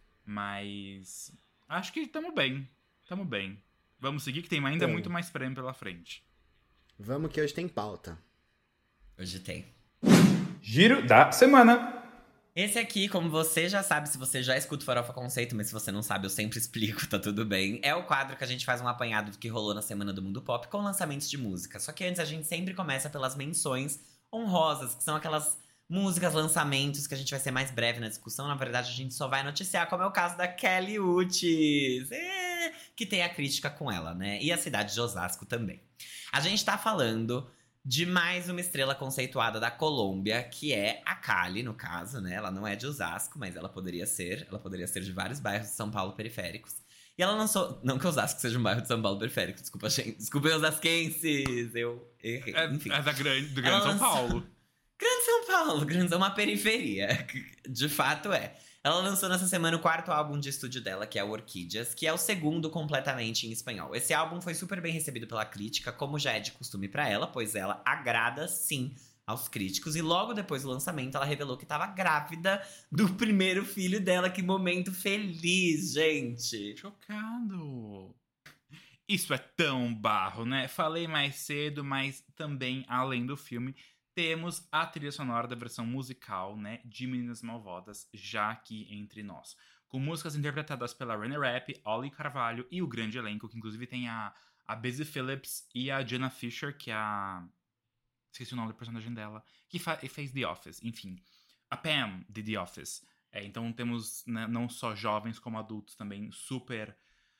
Mas acho que tamo bem. Vamos seguir, que tem ainda muito mais prêmio pela frente.
Vamos, que hoje tem pauta.
Hoje tem.
Giro da semana.
Esse aqui, como você já sabe, se você já escuta o Farofa Conceito, mas se você não sabe, eu sempre explico, tá tudo bem. É o quadro que a gente faz um apanhado do que rolou na Semana do Mundo Pop com lançamentos de música. Só que antes a gente sempre começa pelas menções honrosas, que são aquelas músicas, lançamentos que a gente vai ser mais breve na discussão. Na verdade, a gente só vai noticiar, como é o caso da Kelly Uchis, que tem a crítica com ela, né? E a cidade de Osasco também. A gente tá falando de mais uma estrela conceituada da Colômbia, que é a Kali, no caso, né? Ela não é de Osasco, mas ela poderia ser de vários bairros de São Paulo periféricos. E ela lançou... Não que Osasco seja um bairro de São Paulo periférico, desculpa, gente. Desculpem, osasquenses, eu errei. Enfim.
É do Grande São Paulo.
Grande São Paulo, Grande é uma periferia. De fato é. Ela lançou nessa semana o 4º álbum de estúdio dela, que é o Orquídeas, que é o 2º completamente em espanhol. Esse álbum foi super bem recebido pela crítica, como já é de costume pra ela, pois ela agrada, sim, aos críticos. E logo depois do lançamento, ela revelou que estava grávida do primeiro filho dela. Que momento feliz, gente!
Chocado! Isso é tão barro, né? Falei mais cedo, mas também, além do filme, temos a trilha sonora da versão musical, né, de Meninas Malvadas, já aqui entre nós. Com músicas interpretadas pela Renee Rapp, Ollie Carvalho e o grande elenco, que inclusive tem a Busy Phillips e a Jenna Fischer, que é a... Esqueci o nome da personagem dela, que fez The Office, enfim. A Pam, de The Office. Então temos, né, não só jovens como adultos também super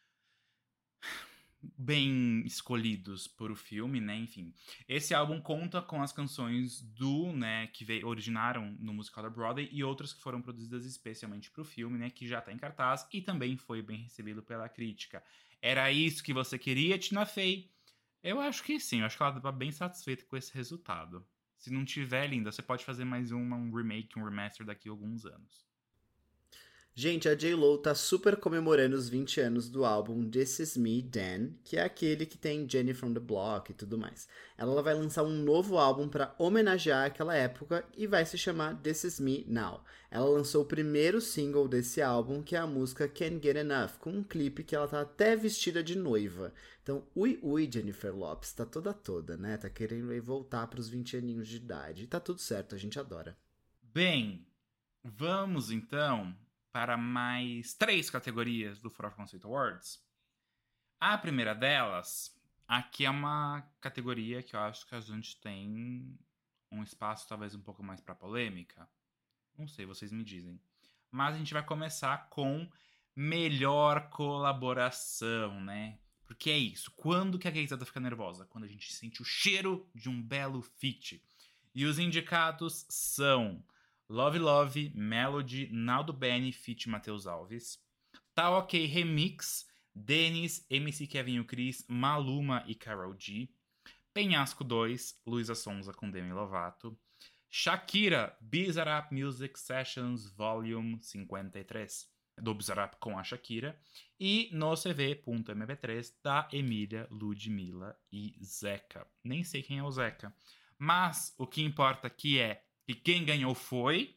bem escolhidos por o filme, né, enfim. Esse álbum conta com as canções que originaram no musical da Broadway e outras que foram produzidas especialmente pro filme, né, que já tá em cartaz e também foi bem recebido pela crítica. Era isso que você queria, Tina Fey? Eu acho que sim, eu acho que ela tá bem satisfeita com esse resultado. Se não tiver, linda, você pode fazer mais um remake, um remaster daqui a alguns anos.
Gente, a J.Lo tá super comemorando os 20 anos do álbum This Is Me, Dan, que é aquele que tem Jenny from the Block e tudo mais. Ela vai lançar um novo álbum pra homenagear aquela época e vai se chamar This Is Me Now. Ela lançou o primeiro single desse álbum, que é a música Can't Get Enough, com um clipe que ela tá até vestida de noiva. Então, ui, Jennifer Lopez, tá toda, né? Tá querendo aí voltar pros 20 aninhos de idade. E tá tudo certo, a gente adora.
Bem, vamos então para mais 3 categorias do Farofa Conceito Awards. A primeira delas, aqui é uma categoria que eu acho que a gente tem um espaço talvez um pouco mais para polêmica. Não sei, vocês me dizem. Mas a gente vai começar com melhor colaboração, né? Porque é isso. Quando que a gaysada fica nervosa? Quando a gente sente o cheiro de um belo feat. E os indicados são Love Love, Melody, Naldo Bene, feat. Matheus Alves. Tá Ok Remix, Denis, MC Kevin e o Chris, Maluma e Karol G. Penhasco 2, Luísa Sonza com Demi Lovato. Shakira, Bizarrap Music Sessions Volume 53, do Bizarrap com a Shakira. E no CV.mp3, da Emília, Ludmilla e Zeca. Nem sei quem é o Zeca. Mas o que importa aqui é que quem ganhou foi...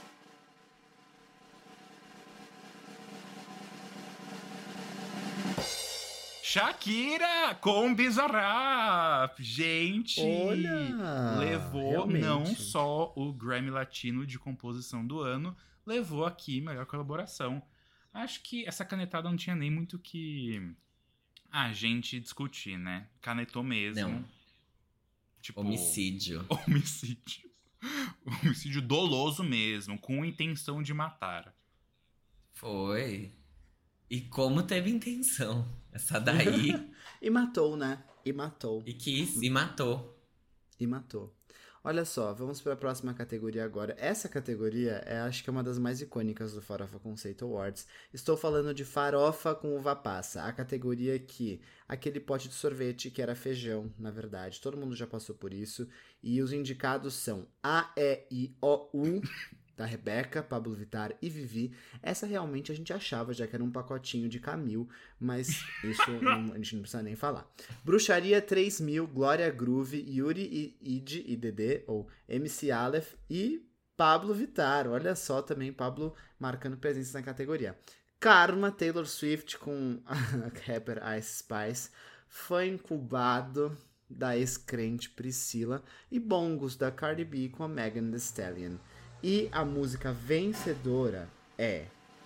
Shakira com Bizarrap! Gente!
Olha!
Levou
realmente.
Não só o Grammy Latino de composição do ano, levou aqui melhor colaboração. Acho que essa canetada não tinha nem muito que a gente discutir, né? Canetou mesmo.
Não.
Tipo,
Homicídio.
Homicídio doloso mesmo, com intenção de matar.
Foi. E como teve intenção. Essa daí.
E matou, né? E matou.
E quis, e matou.
E matou. Olha só, vamos para a próxima categoria agora. Essa categoria acho que é uma das mais icônicas do Farofa Conceito Awards. Estou falando de farofa com uva passa. A categoria que aquele pote de sorvete que era feijão, na verdade. Todo mundo já passou por isso. E os indicados são A, E, I, O, U, da Rebeca, Pablo Vittar e Vivi. Essa realmente a gente achava, já que era um pacotinho de Camil, mas isso a gente não precisa nem falar. Bruxaria 3000, Glória Groove, Yuri Id e Dedê, ou MC Aleph e Pablo Vittar. Olha só também Pablo marcando presença na categoria. Karma, Taylor Swift com a rapper Ice Spice. Foi incubado da ex-crente Priscila. E Bongos, da Cardi B com a Megan Thee Stallion. E a música vencedora é...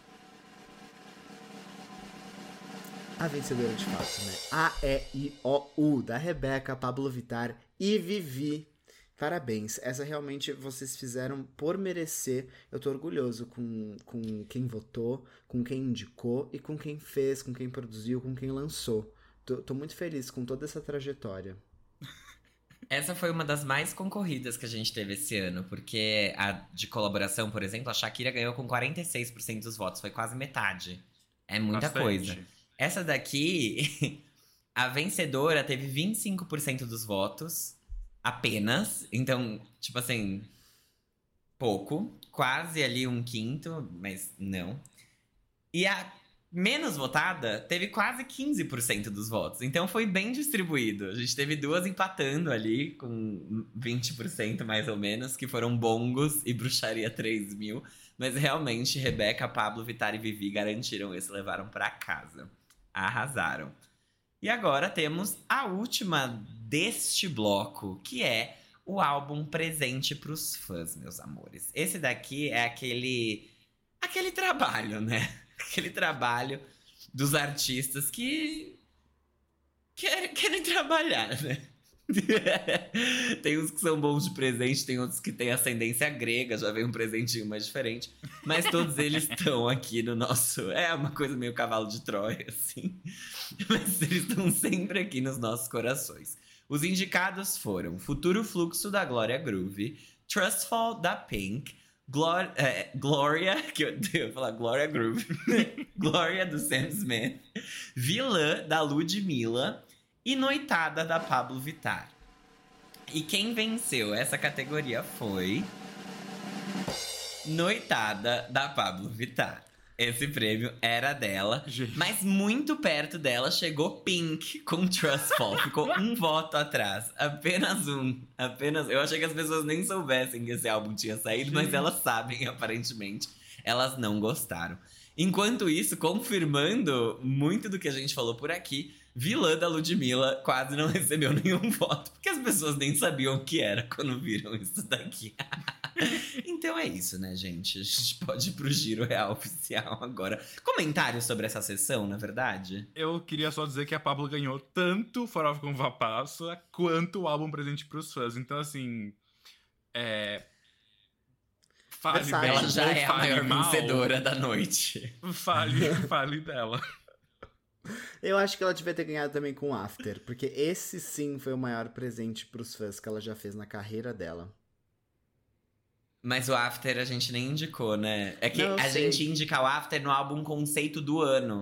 A vencedora de fato, né? A-E-I-O-U, da Rebeca, Pablo Vittar e Vivi. Parabéns. Essa realmente vocês fizeram por merecer. Eu tô orgulhoso com quem votou, com quem indicou e com quem fez, com quem produziu, com quem lançou. Tô muito feliz com toda essa trajetória.
Essa foi uma das mais concorridas que a gente teve esse ano, porque a de colaboração, por exemplo, a Shakira ganhou com 46% dos votos, foi quase metade. É muita coisa. Essa daqui, a vencedora teve 25% dos votos, apenas. Então, tipo assim, pouco. Quase ali um quinto, mas não. E a menos votada teve quase 15% dos votos. Então foi bem distribuído. A gente teve duas empatando ali, com 20% mais ou menos, que foram Bongos e Bruxaria 3000. Mas realmente, Rebeca, Pablo, Vittar e Vivi garantiram esse, levaram pra casa. Arrasaram. E agora temos a última deste bloco, que é o álbum presente pros fãs, meus amores. Esse daqui é aquele trabalho, né? Aquele trabalho dos artistas que querem trabalhar, né? Tem uns que são bons de presente, tem outros que têm ascendência grega, já vem um presentinho mais diferente. Mas todos eles estão aqui no nosso... É uma coisa meio cavalo de Troia, assim. Mas eles estão sempre aqui nos nossos corações. Os indicados foram Futuro Fluxo, da Glória Groove, Trustful, da Pink, Glória, que eu ia falar Glória Groove, Glória, do Sam Smith, Vilã, da Ludmilla e Noitada, da Pablo Vittar. E quem venceu essa categoria foi Noitada, da Pablo Vittar. Esse prêmio era dela, gente. Mas muito perto dela chegou Pink com Trustful. Ficou um voto atrás, apenas um. Eu achei que as pessoas nem soubessem que esse álbum tinha saído, gente. Mas elas sabem, aparentemente. Elas não gostaram. Enquanto isso, confirmando muito do que a gente falou por aqui, Vilã, da Ludmilla quase não recebeu nenhum voto, porque as pessoas nem sabiam o que era quando viram isso daqui. Então é isso, né, gente? A gente pode ir pro Giro Real Oficial agora. Comentários sobre essa sessão, na verdade?
Eu queria só dizer que a Pablo ganhou tanto Farofa com Uva Passa quanto o álbum presente pros fãs. Então, assim...
Fale bem, ela já é a maior vencedora da noite.
Fale dela.
Eu acho que ela devia ter ganhado também com o After, porque esse sim foi o maior presente pros fãs que ela já fez na carreira dela.
Mas o After a gente nem indicou, né? É que a gente indica o After no álbum conceito do ano.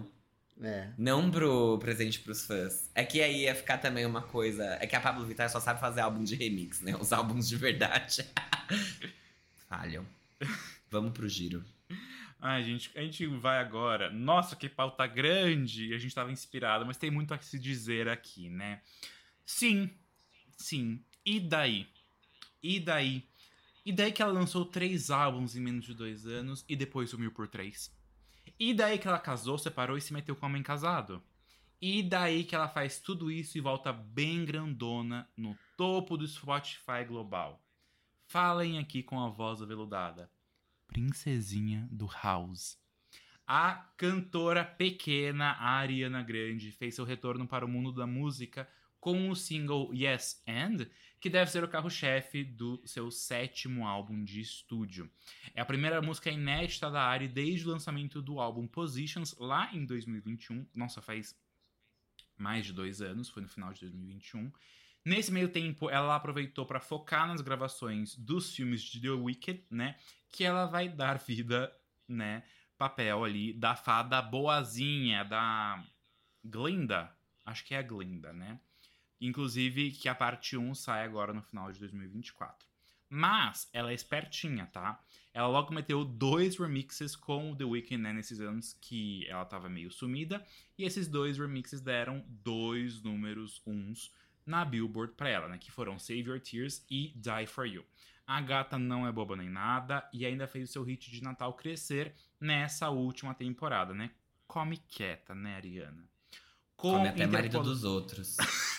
Não pro presente pros fãs. É que aí ia ficar também uma coisa... É que a Pablo Vittar só sabe fazer álbum de remix, né? Os álbuns de verdade falham. Vamos pro giro.
Ai, gente, a gente vai agora. Nossa, que pauta grande! A gente tava inspirado, mas tem muito a se dizer aqui, né? Sim. E daí? E daí que ela lançou 3 álbuns em menos de 2 anos e depois sumiu por 3? E daí que ela casou, separou e se meteu com um homem casado? E daí que ela faz tudo isso e volta bem grandona no topo do Spotify global? Falem aqui com a voz aveludada. Princesinha do House. A cantora pequena, a Ariana Grande, fez seu retorno para o mundo da música com o single Yes and, que deve ser o carro-chefe do seu 7º álbum de estúdio. É a primeira música inédita da Ari desde o lançamento do álbum Positions, lá em 2021. Nossa, faz mais de 2 anos, foi no final de 2021. Nesse meio tempo, ela aproveitou para focar nas gravações dos filmes de The Wicked, né? Que ela vai dar vida, né? Papel ali da fada boazinha, da Glinda. Acho que é a Glinda, né? Inclusive, que a parte 1 sai agora no final de 2024. Mas ela é espertinha, tá? Ela logo meteu 2 remixes com o The Weeknd, né, nesses anos que ela tava meio sumida. E esses 2 remixes deram 2 números 1s na Billboard pra ela, né? Que foram Save Your Tears e Die For You. A gata não é boba nem nada e ainda fez o seu hit de Natal crescer nessa última temporada, né? Come quieta, né, Ariana?
Come até marido dos outros.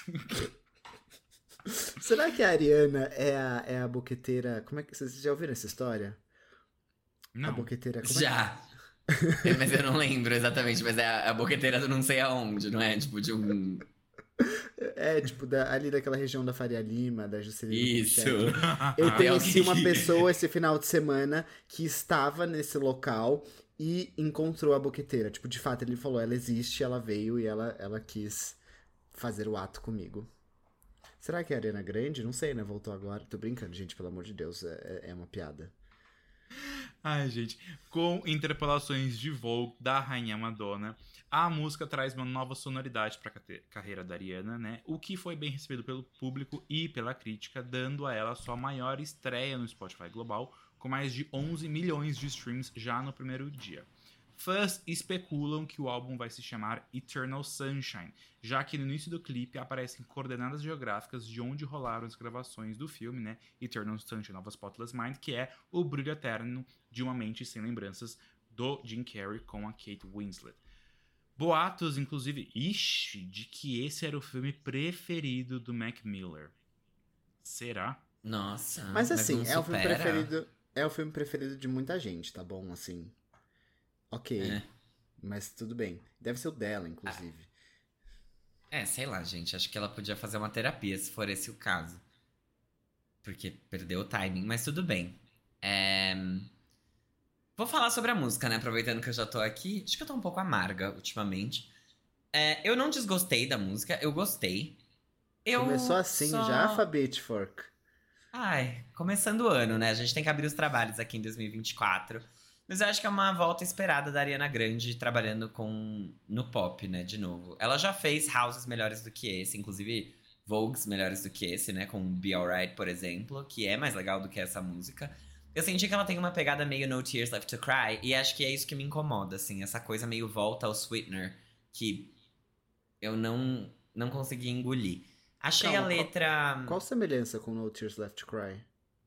Será que a Ariana é a boqueteira... Como é que... Vocês já ouviram essa história?
Não.
A boqueteira...
Já. Mas eu não lembro exatamente. Mas é a boqueteira do não sei aonde, não é? Tipo, de um...
É, tipo, ali daquela região da Faria Lima, da Juscelina.
Isso.
Eu conheci uma pessoa esse final de semana que estava nesse local e encontrou a boqueteira. Tipo, de fato, ele falou, ela existe, ela veio e ela quis fazer o ato comigo. Será que é a Ariana Grande? Não sei, né? Voltou agora. Tô brincando, gente, pelo amor de Deus. É uma piada.
Ai, gente. Com interpolações de voo da Rainha Madonna, a música traz uma nova sonoridade para a carreira da Ariana, né? O que foi bem recebido pelo público e pela crítica, dando a ela sua maior estreia no Spotify Global, com mais de 11 milhões de streams já no primeiro dia. Fãs especulam que o álbum vai se chamar Eternal Sunshine, já que no início do clipe aparecem coordenadas geográficas de onde rolaram as gravações do filme, né? Eternal Sunshine of a Spotless Mind, que é o brilho eterno de uma mente sem lembranças do Jim Carrey com a Kate Winslet. Boatos, inclusive, de que esse era o filme preferido do Mac Miller. Será?
Nossa.
Mas assim, é o filme preferido de muita gente, tá bom? Assim. Ok. Mas tudo bem. Deve ser o dela, inclusive.
Sei lá, gente. Acho que ela podia fazer uma terapia, se for esse o caso. Porque perdeu o timing, mas tudo bem. Vou falar sobre a música, né? Aproveitando que eu já tô aqui. Acho que eu tô um pouco amarga ultimamente. Eu não desgostei da música, eu gostei.
Começou assim já, Fabitfork?
Ai, começando o ano, né? A gente tem que abrir os trabalhos aqui em 2024. Mas eu acho que é uma volta esperada da Ariana Grande trabalhando no pop, né? De novo. Ela já fez houses melhores do que esse, inclusive Vogues melhores do que esse, né? Com Be Alright, por exemplo, que é mais legal do que essa música. Eu senti que ela tem uma pegada meio No Tears Left to Cry, e acho que é isso que me incomoda, assim, essa coisa meio volta ao Sweetener, que eu não consegui engolir. Achei a letra...
Qual semelhança com No Tears Left to Cry?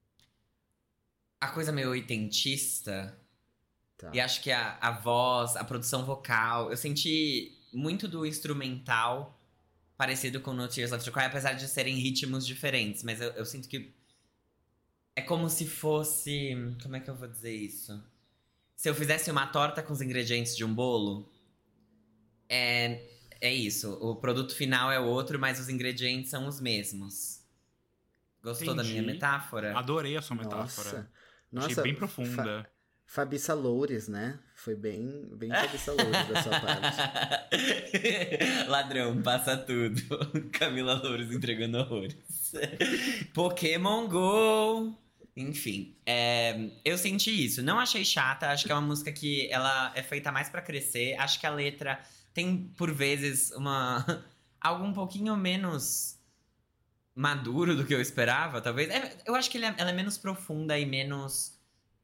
A coisa meio oitentista.
Tá.
E acho que a voz, a produção vocal, eu senti muito do instrumental parecido com No Tears Left to Cry, apesar de serem ritmos diferentes, mas eu sinto que é como se fosse... Como é que eu vou dizer isso? Se eu fizesse uma torta com os ingredientes de um bolo, é isso. O produto final é outro, mas os ingredientes são os mesmos. Gostou
Entendi.
da minha metáfora?
Adorei a sua metáfora.
Nossa,
achei bem profunda.
Fabiça Loures, né? Foi bem Fabiça Loures da sua parte.
Ladrão, passa tudo. Camila Loures entregando horrores. Pokémon Go! Enfim, eu senti isso. Não achei chata, acho que é uma música que ela é feita mais pra crescer. Acho que a letra tem, por vezes, algo um pouquinho menos maduro do que eu esperava, talvez. Eu acho que ela é menos profunda e menos...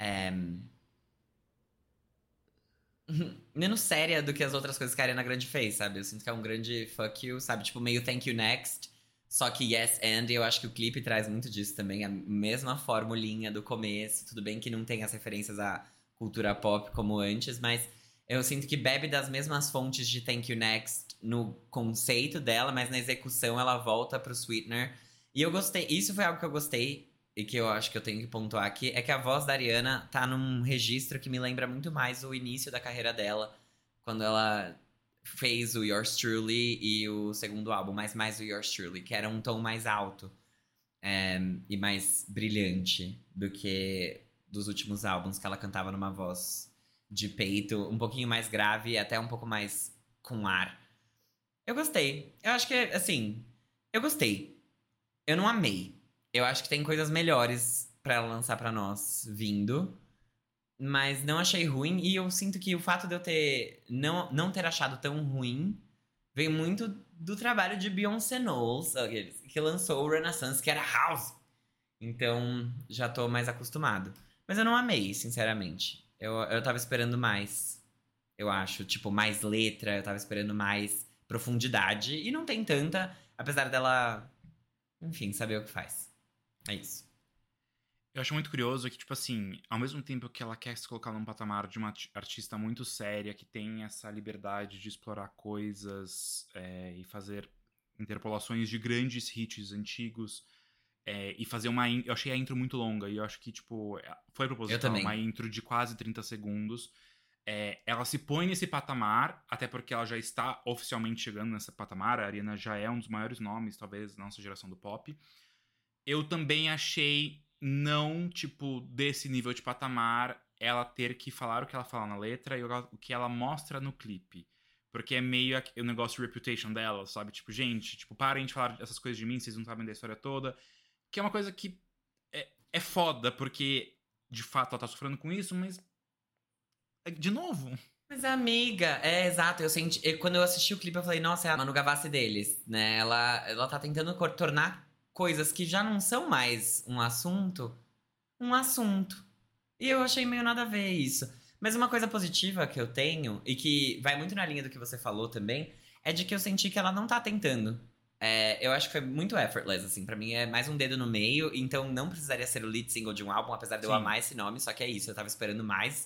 menos séria do que as outras coisas que a Ariana Grande fez, sabe? Eu sinto que é um grande fuck you, sabe? Tipo, meio thank you next. Só que yes and, eu acho que o clipe traz muito disso também. A mesma formulinha do começo. Tudo bem que não tem as referências à cultura pop como antes, mas eu sinto que bebe das mesmas fontes de thank you next no conceito dela, mas na execução ela volta pro Sweetener. E eu gostei. Isso foi algo que eu gostei e que eu acho que eu tenho que pontuar aqui, é que a voz da Ariana tá num registro que me lembra muito mais o início da carreira dela, quando ela fez o Yours Truly e o segundo álbum, mas mais o Yours Truly, que era um tom mais alto e mais brilhante do que dos últimos álbuns, que ela cantava numa voz de peito um pouquinho mais grave e até um pouco mais com ar. Eu gostei. Eu acho que, assim, eu gostei. Eu não amei. Eu acho que tem coisas melhores pra ela lançar pra nós vindo. Mas não achei ruim. E eu sinto que o fato de eu não ter achado tão ruim veio muito do trabalho de Beyoncé Knowles, que lançou o Renaissance, que era House. Então, já tô mais acostumado. Mas eu não amei, sinceramente. Eu tava esperando mais, eu acho. Tipo, mais letra, eu tava esperando mais profundidade. E não tem tanta, apesar dela, enfim, saber o que faz. É isso.
Eu acho muito curioso que, tipo assim, ao mesmo tempo que ela quer se colocar num patamar de uma artista muito séria, que tem essa liberdade de explorar coisas e fazer interpolações de grandes hits antigos, e fazer uma... Eu achei a intro muito longa, e eu acho que, tipo, foi proposital, uma intro de quase 30 segundos. Ela se põe nesse patamar, até porque ela já está oficialmente chegando nesse patamar, a Ariana já é um dos maiores nomes, talvez, da nossa geração do pop. Eu também achei não, tipo, desse nível de patamar, ela ter que falar o que ela fala na letra e o que ela mostra no clipe. Porque é meio o negócio de reputation dela, sabe? Tipo, gente, tipo, parem de falar essas coisas de mim, vocês não sabem da história toda. Que é uma coisa que é foda, porque, de fato, ela tá sofrendo com isso, mas... De novo...
Mas, amiga, exato. Quando eu assisti o clipe, eu falei, nossa, é a Manu Gavassi deles, né? Ela tá tentando tornar coisas que já não são mais um assunto. E eu achei meio nada a ver isso. Mas uma coisa positiva que eu tenho, e que vai muito na linha do que você falou também, é de que eu senti que ela não tá tentando. Eu acho que foi muito effortless, assim. Pra mim é mais um dedo no meio, então não precisaria ser o lead single de um álbum, apesar de eu amar esse nome, só que é isso, eu tava esperando mais.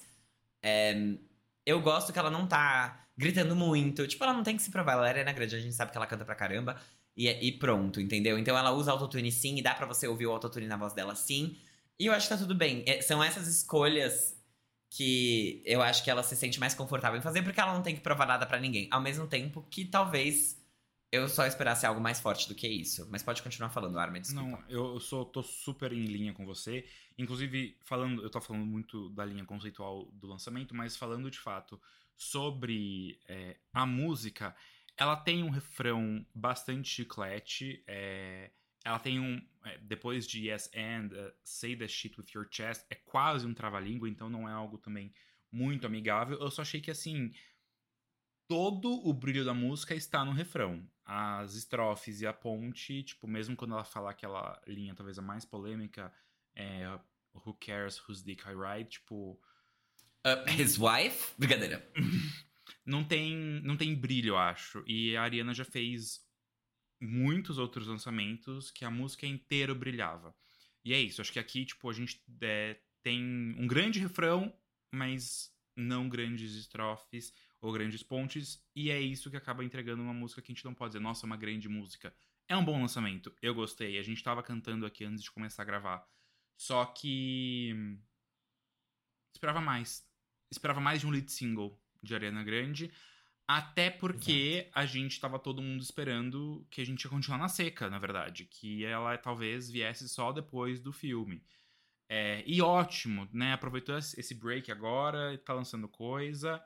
Eu gosto que ela não tá gritando muito. Tipo, ela não tem que se provar, ela é Ariana Grande, a gente sabe que ela canta pra caramba. E pronto, entendeu? Então ela usa autotune sim, e dá pra você ouvir o autotune na voz dela sim. E eu acho que tá tudo bem. São essas escolhas que eu acho que ela se sente mais confortável em fazer, porque ela não tem que provar nada pra ninguém. Ao mesmo tempo que talvez eu só esperasse algo mais forte do que isso. Mas pode continuar falando, Armin, desculpa.
Não, eu tô super em linha com você. Inclusive, eu tô falando muito da linha conceitual do lançamento, mas falando de fato sobre a música, ela tem um refrão bastante chiclete. Ela tem depois de Yes and Say That Shit With Your Chest, é quase um trava-língua, então não é algo também muito amigável. Eu só achei que, assim, todo o brilho da música está no refrão. As estrofes e a ponte, tipo, mesmo quando ela fala aquela linha talvez a mais polêmica, Who cares whose dick I ride, tipo...
His wife? Brincadeira.
não tem brilho, eu acho. E a Ariana já fez muitos outros lançamentos que a música inteira brilhava. E é isso, acho que aqui, tipo, a gente tem um grande refrão, mas não grandes estrofes ou grandes pontes, e é isso que acaba entregando uma música que a gente não pode dizer, nossa, é uma grande música. É um bom lançamento, eu gostei, a gente tava cantando aqui antes de começar a gravar. Só que... Esperava mais de um lead single de Ariana Grande, até porque a gente tava todo mundo esperando que a gente ia continuar na seca, na verdade, que ela talvez viesse só depois do filme. E ótimo, né? Aproveitou esse break agora, tá lançando coisa,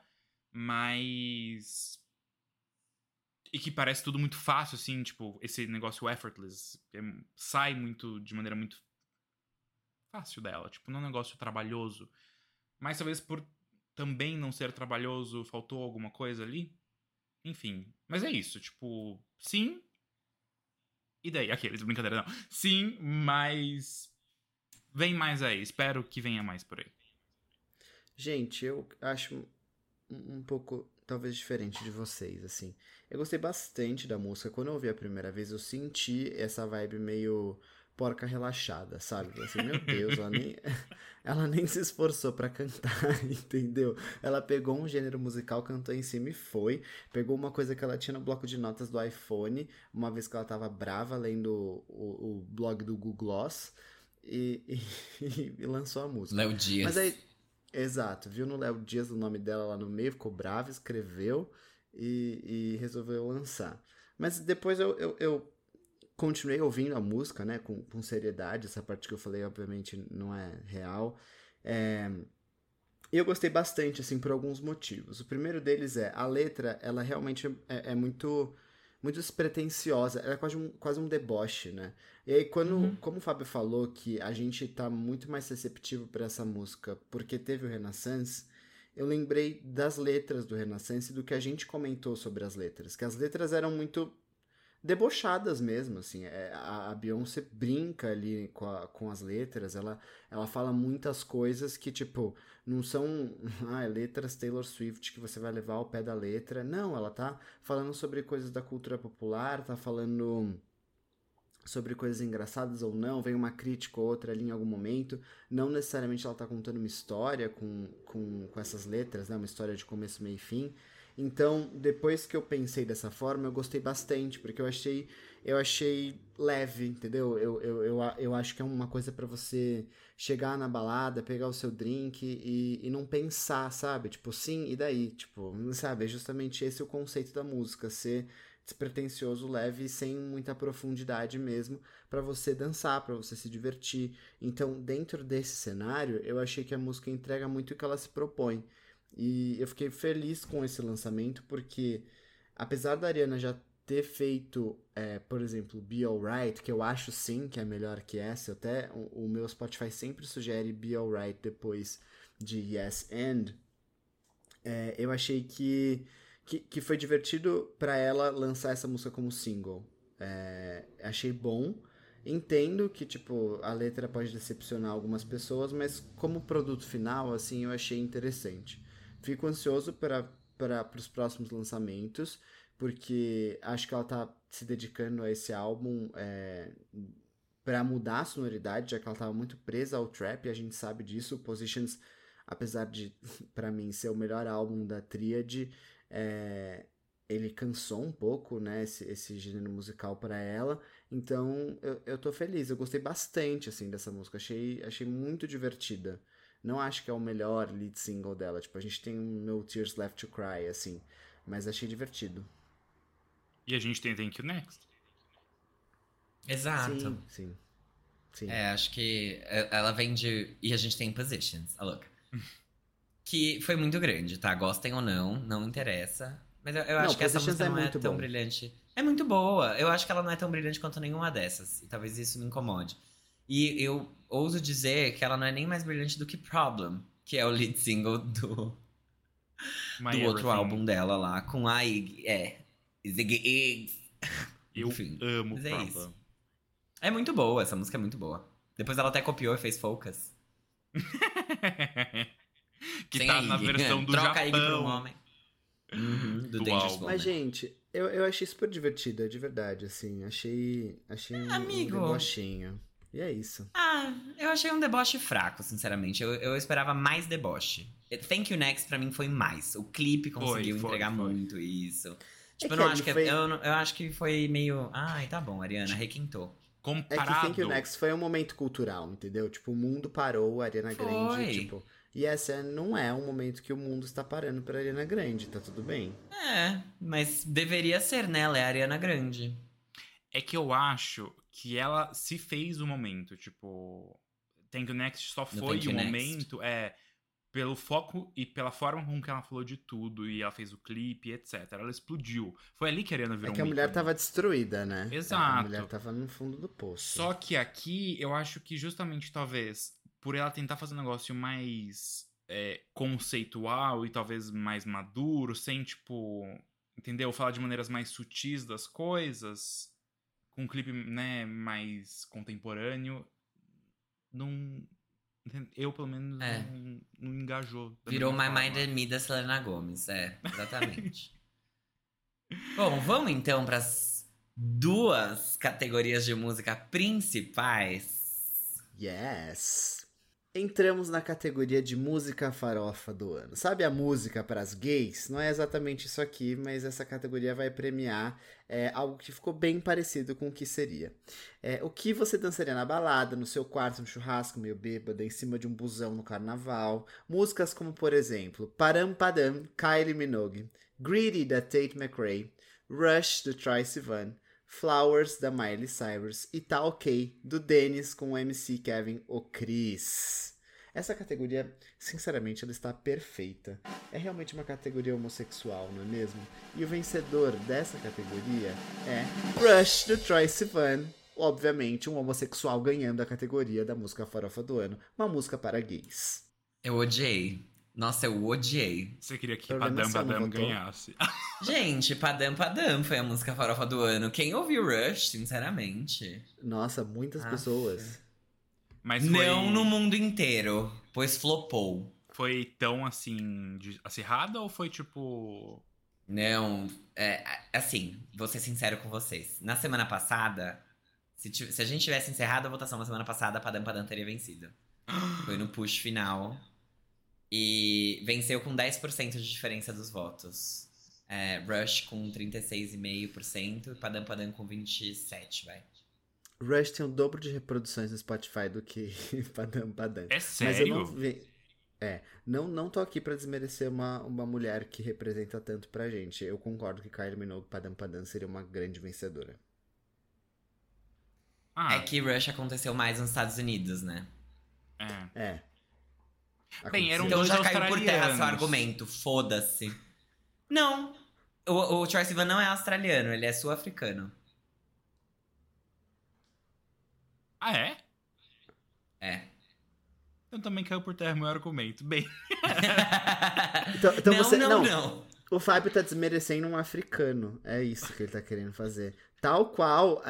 mas... E que parece tudo muito fácil, assim, tipo, esse negócio effortless, sai muito, de maneira muito fácil dela, tipo, não é um negócio trabalhoso. Mas talvez por também não ser trabalhoso, faltou alguma coisa ali? Enfim. Mas é isso, tipo, sim. E daí? Aqueles, brincadeira, não. Sim, mas vem mais aí. Espero que venha mais por aí.
Gente, eu acho um pouco, talvez, diferente de vocês, assim. Eu gostei bastante da música. Quando eu ouvi a primeira vez, eu senti essa vibe meio porca relaxada, sabe? Assim, meu Deus, ela nem se esforçou pra cantar, entendeu? Ela pegou um gênero musical, cantou em cima e foi. Pegou uma coisa que ela tinha no bloco de notas do iPhone, uma vez que ela tava brava lendo o blog do Google Gloss, e lançou a música.
Léo Dias.
Mas aí, exato, viu no Léo Dias o nome dela lá no meio, ficou bravo, escreveu e resolveu lançar. Mas depois eu continuei ouvindo a música, né, com seriedade. Essa parte que eu falei, obviamente, não é real. E eu gostei bastante, assim, por alguns motivos. O primeiro deles é, a letra, ela realmente é muito, muito despretensiosa. Ela é quase um deboche, né? E aí, como o Fábio falou que a gente tá muito mais receptivo para essa música porque teve o Renaissance, eu lembrei das letras do Renaissance e do que a gente comentou sobre as letras. Que as letras eram muito debochadas mesmo, assim. A Beyoncé brinca ali com as letras, ela fala muitas coisas que, tipo, não são letras Taylor Swift que você vai levar ao pé da letra. Não, ela tá falando sobre coisas da cultura popular, tá falando sobre coisas engraçadas ou não, vem uma crítica ou outra ali em algum momento. Não necessariamente ela tá contando uma história com essas letras, né? Uma história de começo, meio e fim. Então, depois que eu pensei dessa forma, eu gostei bastante, porque eu achei leve, entendeu? Eu acho que é uma coisa pra você chegar na balada, pegar o seu drink e não pensar, sabe? Tipo, sim, e daí? Tipo, sabe? É justamente esse o conceito da música, ser despretensioso, leve e sem muita profundidade mesmo, pra você dançar, pra você se divertir. Então, dentro desse cenário, eu achei que a música entrega muito o que ela se propõe. E eu fiquei feliz com esse lançamento porque, apesar da Ariana já ter feito, por exemplo, Be Alright, que eu acho sim que é melhor que essa, até o meu Spotify sempre sugere Be Alright depois de Yes and, eu achei que foi divertido pra ela lançar essa música como single. Achei bom. Entendo que, tipo, a letra pode decepcionar algumas pessoas, mas como produto final, assim, eu achei interessante. Fico ansioso para os próximos lançamentos, porque acho que ela tá se dedicando a esse álbum para mudar a sonoridade, já que ela tava muito presa ao trap, e a gente sabe disso. Positions, apesar de, para mim, ser o melhor álbum da Tríade, ele cansou um pouco, né, esse gênero musical para ela. Então, eu tô feliz. Eu gostei bastante, assim, dessa música. Achei muito divertida. Não acho que é o melhor lead single dela. Tipo, a gente tem um No Tears Left to Cry, assim. Mas achei divertido.
E a gente tem Thank You Next.
Exato.
Sim.
Acho que ela vem de... E a gente tem Positions, a louca. Que foi muito grande, tá? Gostem ou não, não interessa. Mas eu acho que essa música não é tão brilhante. É muito boa. Eu acho que ela não é tão brilhante quanto nenhuma dessas. E talvez isso me incomode. E eu ouso dizer que ela não é nem mais brilhante do que Problem, que é o lead single do outro álbum dela lá, com a Iggy. Ziggy Iggs.
Enfim, amo Problem.
Isso. É muito boa, essa música é muito boa. Depois ela até copiou e fez Focus.
Que sem tá na versão do
Troca
Japão.
A Iggy por um homem. Do Dangerous Woman.
Mas, gente, eu achei super divertida, de verdade, assim. Achei um debochinho. E é isso.
Eu achei um deboche fraco, sinceramente. Eu esperava mais deboche. Thank You Next pra mim foi mais. O clipe conseguiu entregar muito isso. Tipo, eu acho que foi meio... Ai, tá bom, Ariana, requintou.
Comparado...
É que Thank You Next foi um momento cultural, entendeu? Tipo, o mundo parou, a Ariana Grande, tipo... E essa não é um momento que o mundo está parando pra Ariana Grande, tá tudo bem.
Mas deveria ser, né? Ela é a Ariana Grande.
É que eu acho que ela se fez o momento, tipo... Thank You Next só foi o momento, pelo foco e pela forma com que ela falou de tudo, e ela fez o clipe, etc. Ela explodiu. Foi ali que a Ariana virou
que a mulher tava destruída, né?
Exato.
A mulher tava no fundo do poço.
Só que aqui, eu acho que justamente, talvez, por ela tentar fazer um negócio mais conceitual e talvez mais maduro, sem, tipo, entendeu? Falar de maneiras mais sutis das coisas, com um clipe, né, mais contemporâneo, não... Eu, pelo menos, não engajou.
Virou My Mind and Me da Selena Gomez, exatamente. Bom, vamos então para as 2 categorias de música principais.
Yes! Entramos na categoria de música farofa do ano. Sabe a música para as gays? Não é exatamente isso aqui, mas essa categoria vai premiar algo que ficou bem parecido com o que seria. O que você dançaria na balada, no seu quarto, no churrasco, meio bêbada, em cima de um busão no carnaval. Músicas como, por exemplo, Param Padam, Kylie Minogue, Greedy, da Tate McRae, Rush, do Troye Sivan, Flowers, da Miley Cyrus e Tá Ok, do Dennis com o MC Kevin o Chris. Essa categoria, sinceramente, ela está perfeita. É realmente uma categoria homossexual, não é mesmo? E o vencedor dessa categoria é Rush, do Troye Sivan. Obviamente, um homossexual ganhando a categoria da música farofa do ano. Uma música para gays.
Eu odiei. Nossa, eu odiei.
Você queria que Padam Padam ganhasse.
Gente, Padam Padam foi a música farofa do ano. Quem ouviu Rush, sinceramente?
Nossa, muitas pessoas.
Mas
não no mundo inteiro, pois flopou.
Foi tão, assim, acirrada ou foi, tipo...
Não, assim, vou ser sincero com vocês. Na semana passada, se a gente tivesse encerrado a votação na semana passada, Padam Padam teria vencido. Foi no push final. E venceu com 10% de diferença dos votos. Rush com 36,5% e Padam Padam com 27%, vai.
Rush tem o dobro de reproduções no Spotify do que Padam Padam.
É sério?
Mas eu não tô aqui pra desmerecer uma mulher que representa tanto pra gente. Eu concordo que Kylie Minogue Padam Padam seria uma grande vencedora.
É que Rush aconteceu mais nos Estados Unidos, né?
Bem, eram
então
dois
já caiu
australianos.
por terra seu argumento, foda-se. Não, o Troye Sivan não é australiano, ele é sul-africano.
Ah, é?
É.
Então também caiu por terra meu argumento. Bem...
então você...
Não.
O Fábio tá desmerecendo um africano. É isso que ele tá querendo fazer. Tal qual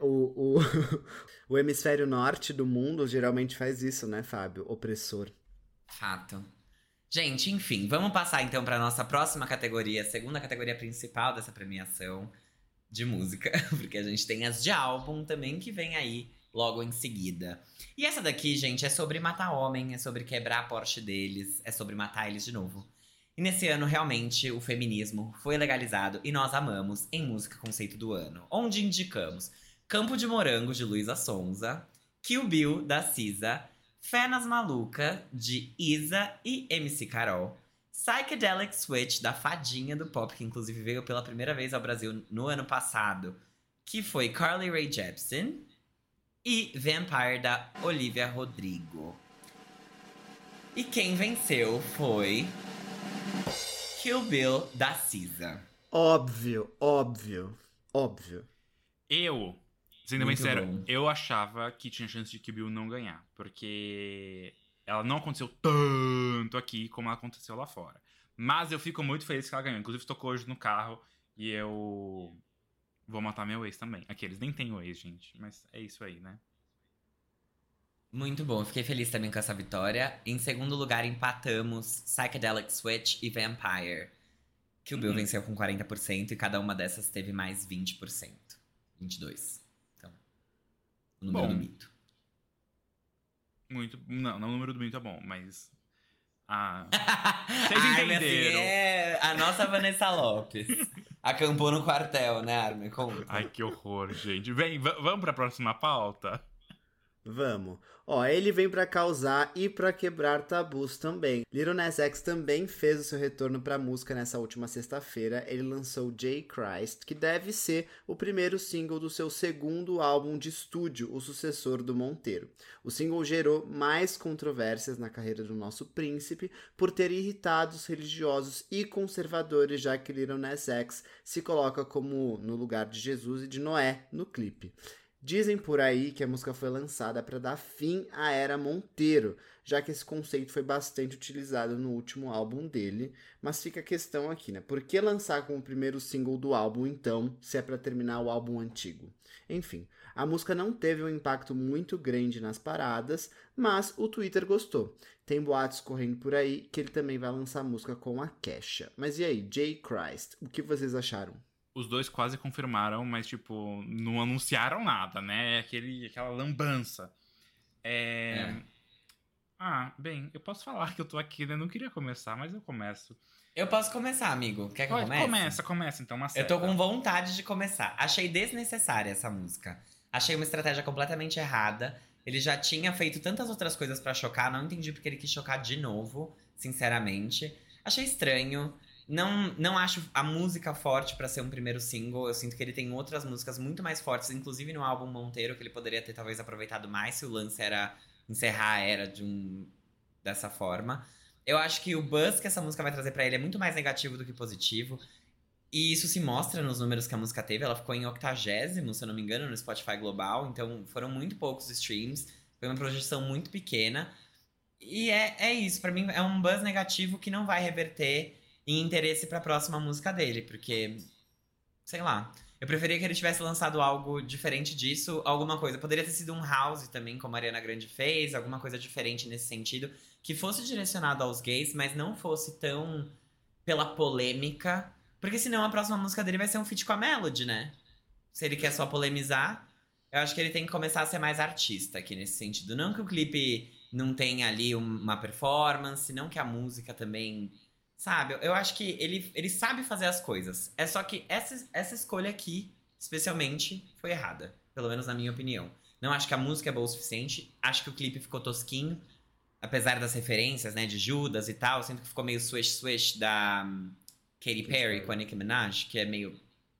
o hemisfério norte do mundo geralmente faz isso, né, Fábio? Opressor.
Fato. Gente, enfim, vamos passar então para nossa próxima categoria, a segunda categoria principal dessa premiação de música, porque a gente tem as de álbum também que vem aí logo em seguida. E essa daqui, gente, é sobre matar homem, é sobre quebrar a Porsche deles, é sobre matar eles de novo. E nesse ano, realmente, o feminismo foi legalizado e nós amamos em Música Conceito do Ano, onde indicamos Campo de Morango, de Luísa Sonza, Kill Bill, da Cisa, Fé nas Maluca, de Isa e MC Carol, Psychedelic Switch, da Fadinha do Pop, que inclusive veio pela primeira vez ao Brasil no ano passado, que foi Carly Rae Jepsen, e Vampire, da Olivia Rodrigo. E quem venceu foi Kill Bill, da Cisa.
Óbvio.
Sendo bem sério, eu achava que tinha chance de Kill Bill não ganhar. Porque ela não aconteceu tanto aqui como ela aconteceu lá fora. Mas eu fico muito feliz que ela ganhou. Inclusive, tocou hoje no carro e eu vou matar meu ex também. Aqueles nem tem o ex, gente. Mas é isso aí, né?
Muito bom, fiquei feliz também com essa vitória. Em segundo lugar, empatamos Psychedelic Switch e Vampire. Kill Bill venceu com 40% e cada uma dessas teve mais 20%. 22%. Então, o número do mito.
Não, o número do mito é bom, mas... vocês entenderam.
É a nossa Vanessa Lopes. Acampou no quartel, né, Armin? Conta.
Ai, que horror, gente. Vem, vamos pra próxima pauta?
Vamos. Ele vem pra causar e pra quebrar tabus também. Lil Nas X também fez o seu retorno pra música nessa última sexta-feira. Ele lançou J. Christ, que deve ser o primeiro single do seu segundo álbum de estúdio, o sucessor do Monteiro. O single gerou mais controvérsias na carreira do nosso príncipe por ter irritado os religiosos e conservadores, já que Lil Nas X se coloca como no lugar de Jesus e de Noé no clipe. Dizem por aí que a música foi lançada para dar fim à era Monteiro, já que esse conceito foi bastante utilizado no último álbum dele. Mas fica a questão aqui, né? Por que lançar como o primeiro single do álbum, então, se é para terminar o álbum antigo? Enfim, a música não teve um impacto muito grande nas paradas, mas o Twitter gostou. Tem boatos correndo por aí que ele também vai lançar música com a Kesha. Mas e aí, J. Christ, o que vocês acharam?
Os dois quase confirmaram, mas, tipo, não anunciaram nada, né? Aquela lambança. Bem, eu posso falar que eu tô aqui, né? Eu não queria começar, mas eu começo.
Eu posso começar, amigo. Quer que eu comece?
Começa, então,
Eu tô com vontade de começar. Achei desnecessária essa música. Achei uma estratégia completamente errada. Ele já tinha feito tantas outras coisas pra chocar, não entendi porque ele quis chocar de novo, sinceramente. Achei estranho. Não acho a música forte pra ser um primeiro single. Eu sinto que ele tem outras músicas muito mais fortes, inclusive no álbum Monteiro, que ele poderia ter talvez aproveitado mais se o lance era encerrar a era dessa forma. Eu acho que o buzz que essa música vai trazer pra ele é muito mais negativo do que positivo. E isso se mostra nos números que a música teve. Ela ficou em 80º, se eu não me engano, no Spotify Global. Então foram muito poucos streams. Foi uma projeção muito pequena. E é isso. Pra mim é um buzz negativo que não vai reverter em interesse pra próxima música dele. Porque, sei lá, eu preferia que ele tivesse lançado algo diferente disso. Alguma coisa. Poderia ter sido um house também, como a Ariana Grande fez. Alguma coisa diferente nesse sentido. Que fosse direcionado aos gays, mas não fosse tão pela polêmica. Porque senão a próxima música dele vai ser um feat com a Melody, né? Se ele quer só polemizar, eu acho que ele tem que começar a ser mais artista aqui nesse sentido. Não que o clipe não tenha ali uma performance, não que a música também... Sabe? Eu acho que ele sabe fazer as coisas. É só que essa escolha aqui, especialmente, foi errada. Pelo menos na minha opinião. Não acho que a música é boa o suficiente. Acho que o clipe ficou tosquinho. Apesar das referências, né? De Judas e tal. Eu sinto que ficou meio swish da... Katy Perry com a Nicki Minaj, que é meio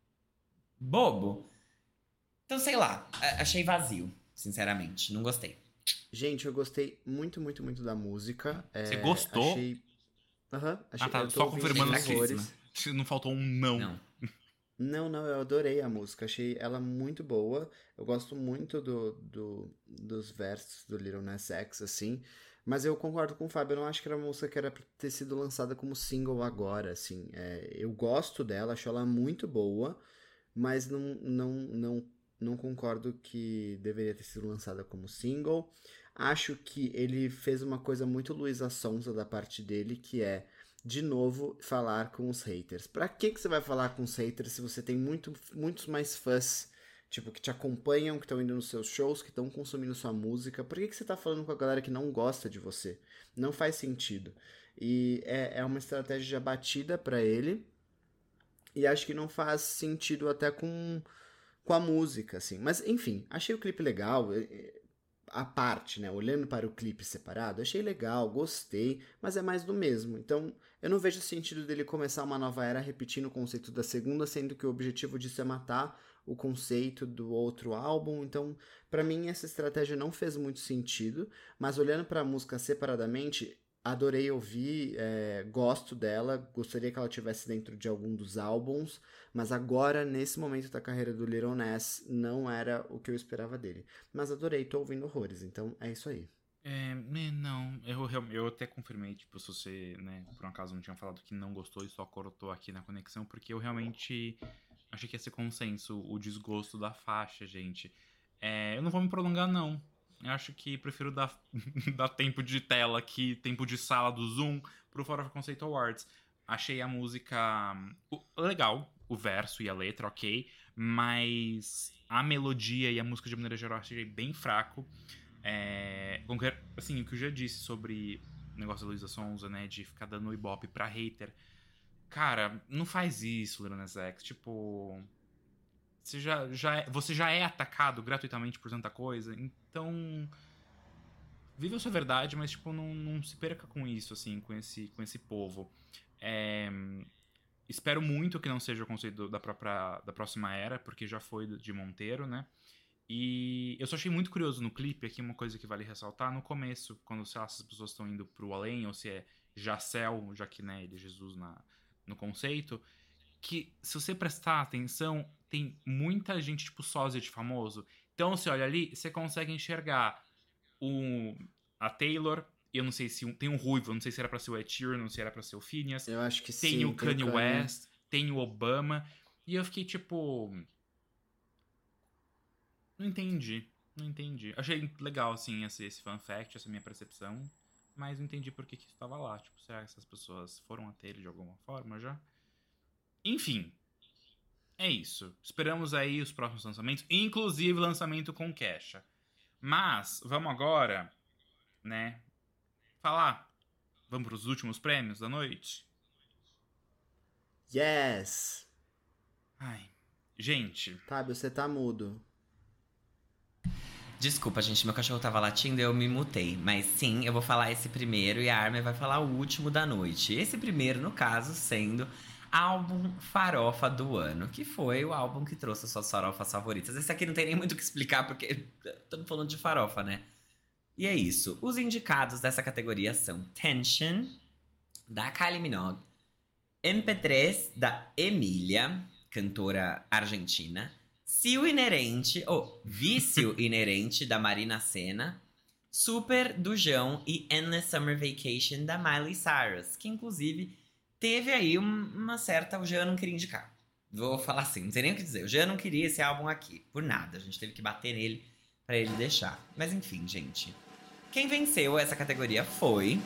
bobo. Então, sei lá, achei vazio, sinceramente. Não gostei.
Gente, eu gostei muito, muito, muito da música.
Você gostou?
Achei... achei...
tá, só confirmando aqui, né? Não faltou um não.
Não, eu adorei a música. Achei ela muito boa. Eu gosto muito dos versos do Lil Nas X, assim. Mas eu concordo com o Fábio, eu não acho que era uma música que era pra ter sido lançada como single agora, assim. Eu gosto dela, acho ela muito boa, mas não concordo que deveria ter sido lançada como single. Acho que ele fez uma coisa muito Luísa Sonza da parte dele, que é, de novo, falar com os haters. Pra que você vai falar com os haters se você tem muitos mais fãs, tipo, que te acompanham, que estão indo nos seus shows, que estão consumindo sua música? Por que você tá falando com a galera que não gosta de você? Não faz sentido. E é uma estratégia batida pra ele. E acho que não faz sentido até com a música, assim. Mas, enfim, achei o clipe legal. A parte, né? Olhando para o clipe separado, achei legal, gostei, mas é mais do mesmo. Então, eu não vejo sentido dele começar uma nova era repetindo o conceito da segunda, sendo que o objetivo disso é matar o conceito do outro álbum. Então, pra mim, essa estratégia não fez muito sentido, mas olhando pra música separadamente, adorei ouvir, gosto dela, gostaria que ela tivesse dentro de algum dos álbuns, mas agora, nesse momento da carreira do Lil Nas, não era o que eu esperava dele. Mas adorei, tô ouvindo horrores, então é isso aí.
Não, eu até confirmei, tipo, se você, né, por um acaso não tinha falado que não gostou e só cortou aqui na conexão, porque eu realmente achei que ia ser consenso, o desgosto da faixa, gente. Eu não vou me prolongar, não. Eu acho que prefiro dar, dar tempo de tela aqui, tempo de sala do Zoom pro Fora Conceito Awards. Achei a música legal, o verso e a letra, ok, mas a melodia e a música de maneira geral achei bem fraco. Assim, o que eu já disse sobre o negócio da Luísa Sonza, né, de ficar dando ibope pra hater. Cara, não faz isso, Lil Nas X. Tipo, você já é atacado gratuitamente por tanta coisa, então vive a sua verdade, mas tipo, não se perca com isso, assim, com esse povo. Espero muito que não seja o conceito da próxima era, porque já foi de Monteiro, né? E eu só achei muito curioso no clipe, aqui uma coisa que vale ressaltar, no começo, quando, sei lá, se as pessoas estão indo pro além, ou se é Jacel, já que, né, ele é Jesus no conceito, que se você prestar atenção, tem muita gente, tipo, sósia de famoso, Então, você olha ali, você consegue enxergar a Taylor. Eu não sei se tem um ruivo, eu não sei se era pra ser o Ed Sheeran, não sei se era pra ser o Phineas.
Eu acho que
tem
sim.
O Kanye West, tem o Obama. E eu fiquei tipo... Não entendi. Achei legal, assim, esse fun fact, essa minha percepção. Mas não entendi por que isso tava lá. Tipo, será que essas pessoas foram até ele de alguma forma já? Enfim. É isso. Esperamos aí os próximos lançamentos. Inclusive lançamento com Kesha. Mas, vamos agora, né? Falar. Vamos pros últimos prêmios da noite?
Yes!
Ai. Gente.
Fábio, você tá mudo.
Desculpa, gente, meu cachorro tava latindo e eu me mutei. Mas sim, eu vou falar esse primeiro e a Armin vai falar o último da noite. Esse primeiro, no caso, sendo álbum farofa do ano, que foi o álbum que trouxe as suas farofas favoritas. Esse aqui não tem nem muito o que explicar, porque estamos falando de farofa, né? E é isso. Os indicados dessa categoria são Tension, da Kylie Minogue, MP3, da Emília, cantora argentina, Vício Inerente, da Marina Sena, Super, do João e Endless Summer Vacation, da Miley Cyrus, que inclusive teve aí uma certa... O Jean não queria indicar. Vou falar assim, não sei nem o que dizer. O Jean não queria esse álbum aqui, por nada. A gente teve que bater nele pra ele deixar. Mas enfim, gente. Quem venceu essa categoria foi...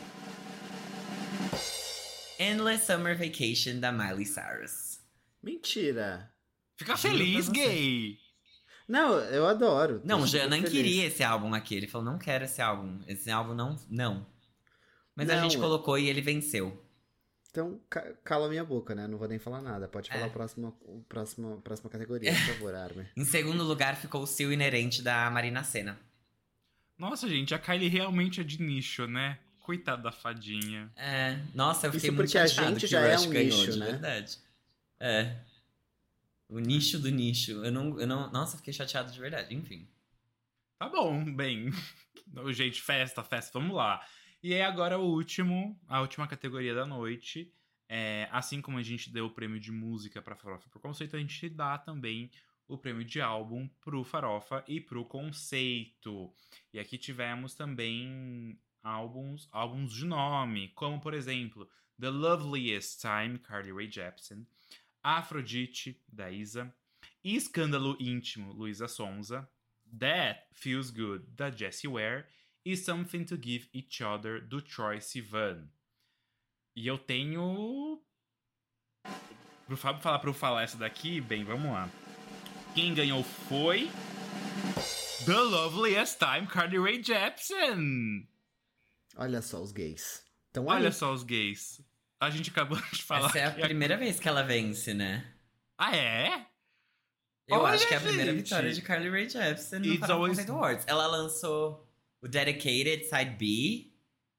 Endless Summer Vacation, da Miley Cyrus.
Mentira!
Fica feliz, gay!
Não, eu adoro.
Não, o Jean não queria esse álbum aqui. Ele falou, não quero esse álbum. Esse álbum não. Mas
não,
a gente colocou e ele venceu.
Então, cala minha boca, né? Não vou nem falar nada. Pode falar a próxima categoria, por favor, Armin.
Em segundo lugar ficou o Vício Inerente, da Marina Sena.
Nossa, gente, a Kylie realmente é de nicho, né? Coitada da fadinha.
É, nossa, eu fiquei muito
chateado.
Isso porque a gente
já é um nicho,
de
né?
verdade. É. O nicho do nicho. Eu não... Nossa, fiquei chateado de verdade. Enfim.
Tá bom, bem. Gente, festa, vamos lá. E aí agora a última categoria da noite. Assim como a gente deu o prêmio de música pra Farofa por Conceito, a gente dá também o prêmio de álbum pro Farofa e pro Conceito. E aqui tivemos também álbuns de nome, como por exemplo The Loveliest Time, Carly Rae Jepsen, Afrodite, da Isa, Escândalo Íntimo, Luísa Sonza, That Feels Good, da Jessie Ware e Something to Give Each Other, do Troye Sivan. E eu tenho... Pro Fábio falar pra eu falar essa daqui, bem, vamos lá. Quem ganhou foi... The Loveliest Time, Carly Rae Jepsen!
Olha só os gays. Então,
olha só os gays. A gente acabou de falar.
Essa é a primeira vez que ela vence, né?
Ah, é?
Eu acho que é a primeira vitória de Carly Rae Jepsen no Farofa Conceito Awards. Ela lançou o Dedicated Side B,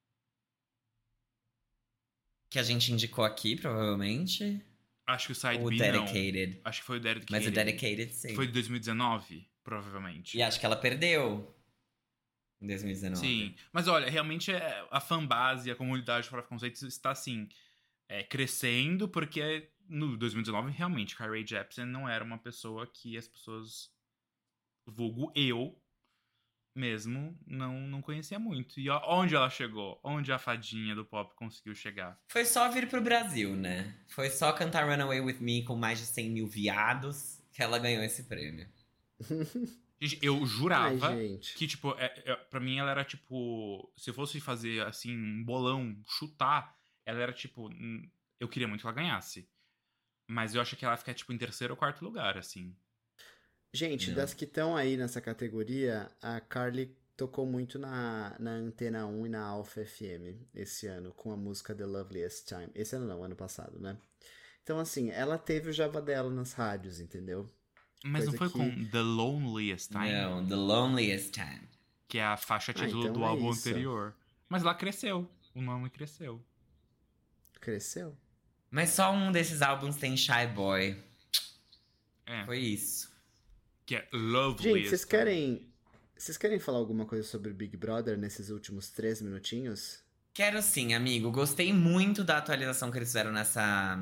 que a gente indicou aqui, provavelmente.
Acho que o Side
B Dedicated.
Não. Acho que foi o Dedicated.
Mas o Dedicated, sim.
Foi de 2019, provavelmente.
E acho que ela perdeu em 2019.
Sim, mas olha, realmente a fanbase, a comunidade de Farofa Conceito está, assim, crescendo, porque no 2019, realmente, Carly Rae Jepsen não era uma pessoa que as pessoas, vulgo eu mesmo, não conhecia muito. E onde ela chegou? Onde a fadinha do pop conseguiu chegar?
Foi só vir pro Brasil, né? Foi só cantar Runaway With Me com mais de 100 mil viados que ela ganhou esse prêmio.
Gente, eu jurava que, tipo, pra mim ela era, tipo... Se eu fosse fazer, assim, um bolão, chutar, ela era, tipo... Eu queria muito que ela ganhasse. Mas eu acho que ela fica, tipo, em terceiro ou quarto lugar, assim.
Gente, das que estão aí nessa categoria, a Carly tocou muito na Antena 1 e na Alpha FM esse ano, com a música The Loveliest Time. Esse ano não, ano passado, né? Então, assim, ela teve o jabá dela nas rádios, entendeu?
Mas não foi com The Loneliest Time?
Não, The Loneliest Time.
Que é a faixa título
então
do álbum anterior. Mas lá cresceu. O nome cresceu.
Cresceu?
Mas só um desses álbuns tem Shy Boy. Foi isso.
Que é Loveliest.
Gente, vocês querem falar alguma coisa sobre Big Brother nesses últimos 3 minutinhos?
Quero sim, amigo. Gostei muito da atualização que eles fizeram nessa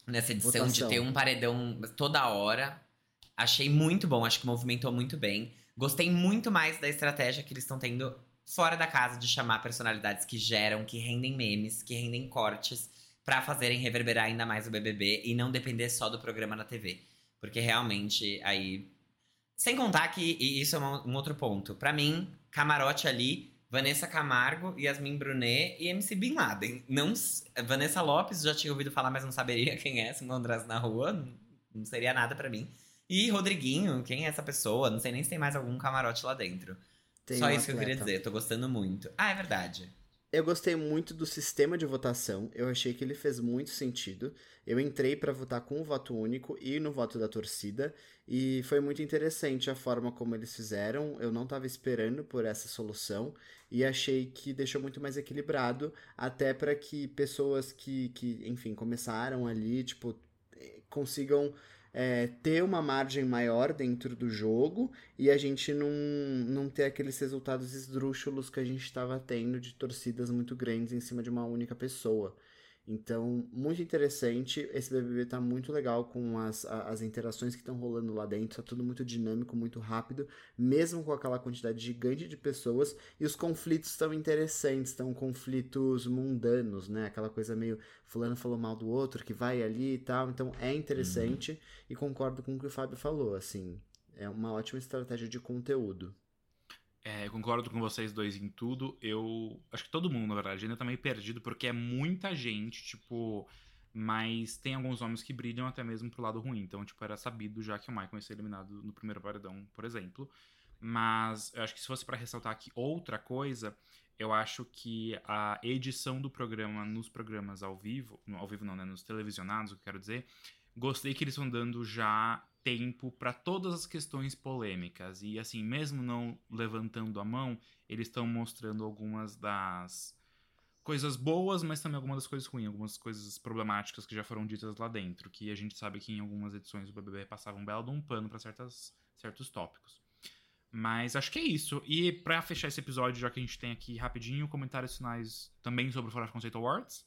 edição, de ter um paredão toda hora. Achei muito bom, acho que movimentou muito bem. Gostei muito mais da estratégia que eles estão tendo fora da casa de chamar personalidades que geram, que rendem memes, que rendem cortes, pra fazerem reverberar ainda mais o BBB e não depender só do programa na TV. Porque realmente aí... Sem contar que, e isso é um outro ponto, pra mim, camarote ali, Vanessa Camargo, Yasmin Brunet e MC Bin Laden. Não, Vanessa Lopes, já tinha ouvido falar, mas não saberia quem é, se encontrasse na rua, não seria nada pra mim. E Rodriguinho, quem é essa pessoa? Não sei nem se tem mais algum camarote lá dentro. Só isso que eu queria dizer, tô gostando muito. Ah, é verdade.
Eu gostei muito do sistema de votação, eu achei que ele fez muito sentido. Eu entrei pra votar com o voto único e no voto da torcida, e foi muito interessante a forma como eles fizeram. Eu não estava esperando por essa solução, e achei que deixou muito mais equilibrado, até para que pessoas que, enfim, começaram ali, tipo, consigam ter uma margem maior dentro do jogo e a gente não ter aqueles resultados esdrúxulos que a gente estava tendo de torcidas muito grandes em cima de uma única pessoa. Então, muito interessante. Esse BBB tá muito legal com as interações que estão rolando lá dentro. Tá tudo muito dinâmico, muito rápido, mesmo com aquela quantidade gigante de pessoas. E os conflitos estão interessantes, estão conflitos mundanos, né? Aquela coisa meio fulano falou mal do outro, que vai ali e tal. Então, é interessante e concordo com o que o Fábio falou, assim. É uma ótima estratégia de conteúdo.
Eu concordo com vocês dois em tudo. Eu acho que todo mundo, na verdade, ainda tá meio perdido, porque é muita gente, tipo... Mas tem alguns nomes que brilham até mesmo pro lado ruim. Então, tipo, era sabido já que o Michael ia ser eliminado no primeiro paredão, por exemplo. Mas eu acho que se fosse pra ressaltar aqui outra coisa, eu acho que a edição do programa nos programas ao vivo não, né? Nos televisionados, o que eu quero dizer... Gostei que eles estão dando já tempo para todas as questões polêmicas. E assim, mesmo não levantando a mão, eles estão mostrando algumas das coisas boas, mas também algumas das coisas ruins, algumas coisas problemáticas que já foram ditas lá dentro. Que a gente sabe que em algumas edições do BBB passavam um belo de um pano para certos tópicos. Mas acho que é isso. E para fechar esse episódio, já que a gente tem aqui rapidinho, comentários finais também sobre o Fora de Conceito Awards.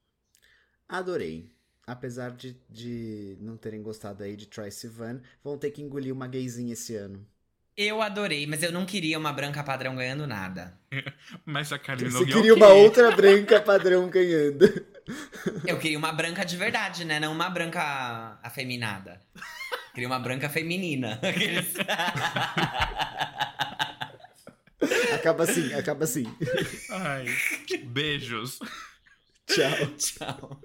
Adorei. Apesar de não terem gostado aí de Troye Sivan, vão ter que engolir uma gayzinha esse ano.
Eu adorei, mas eu não queria uma branca padrão ganhando nada.
Mas a Kylie
Você queria uma outra branca padrão ganhando.
Eu queria uma branca de verdade, né? Não uma branca afeminada. Queria uma branca feminina.
Acaba assim.
Ai, beijos.
Tchau.
Tchau.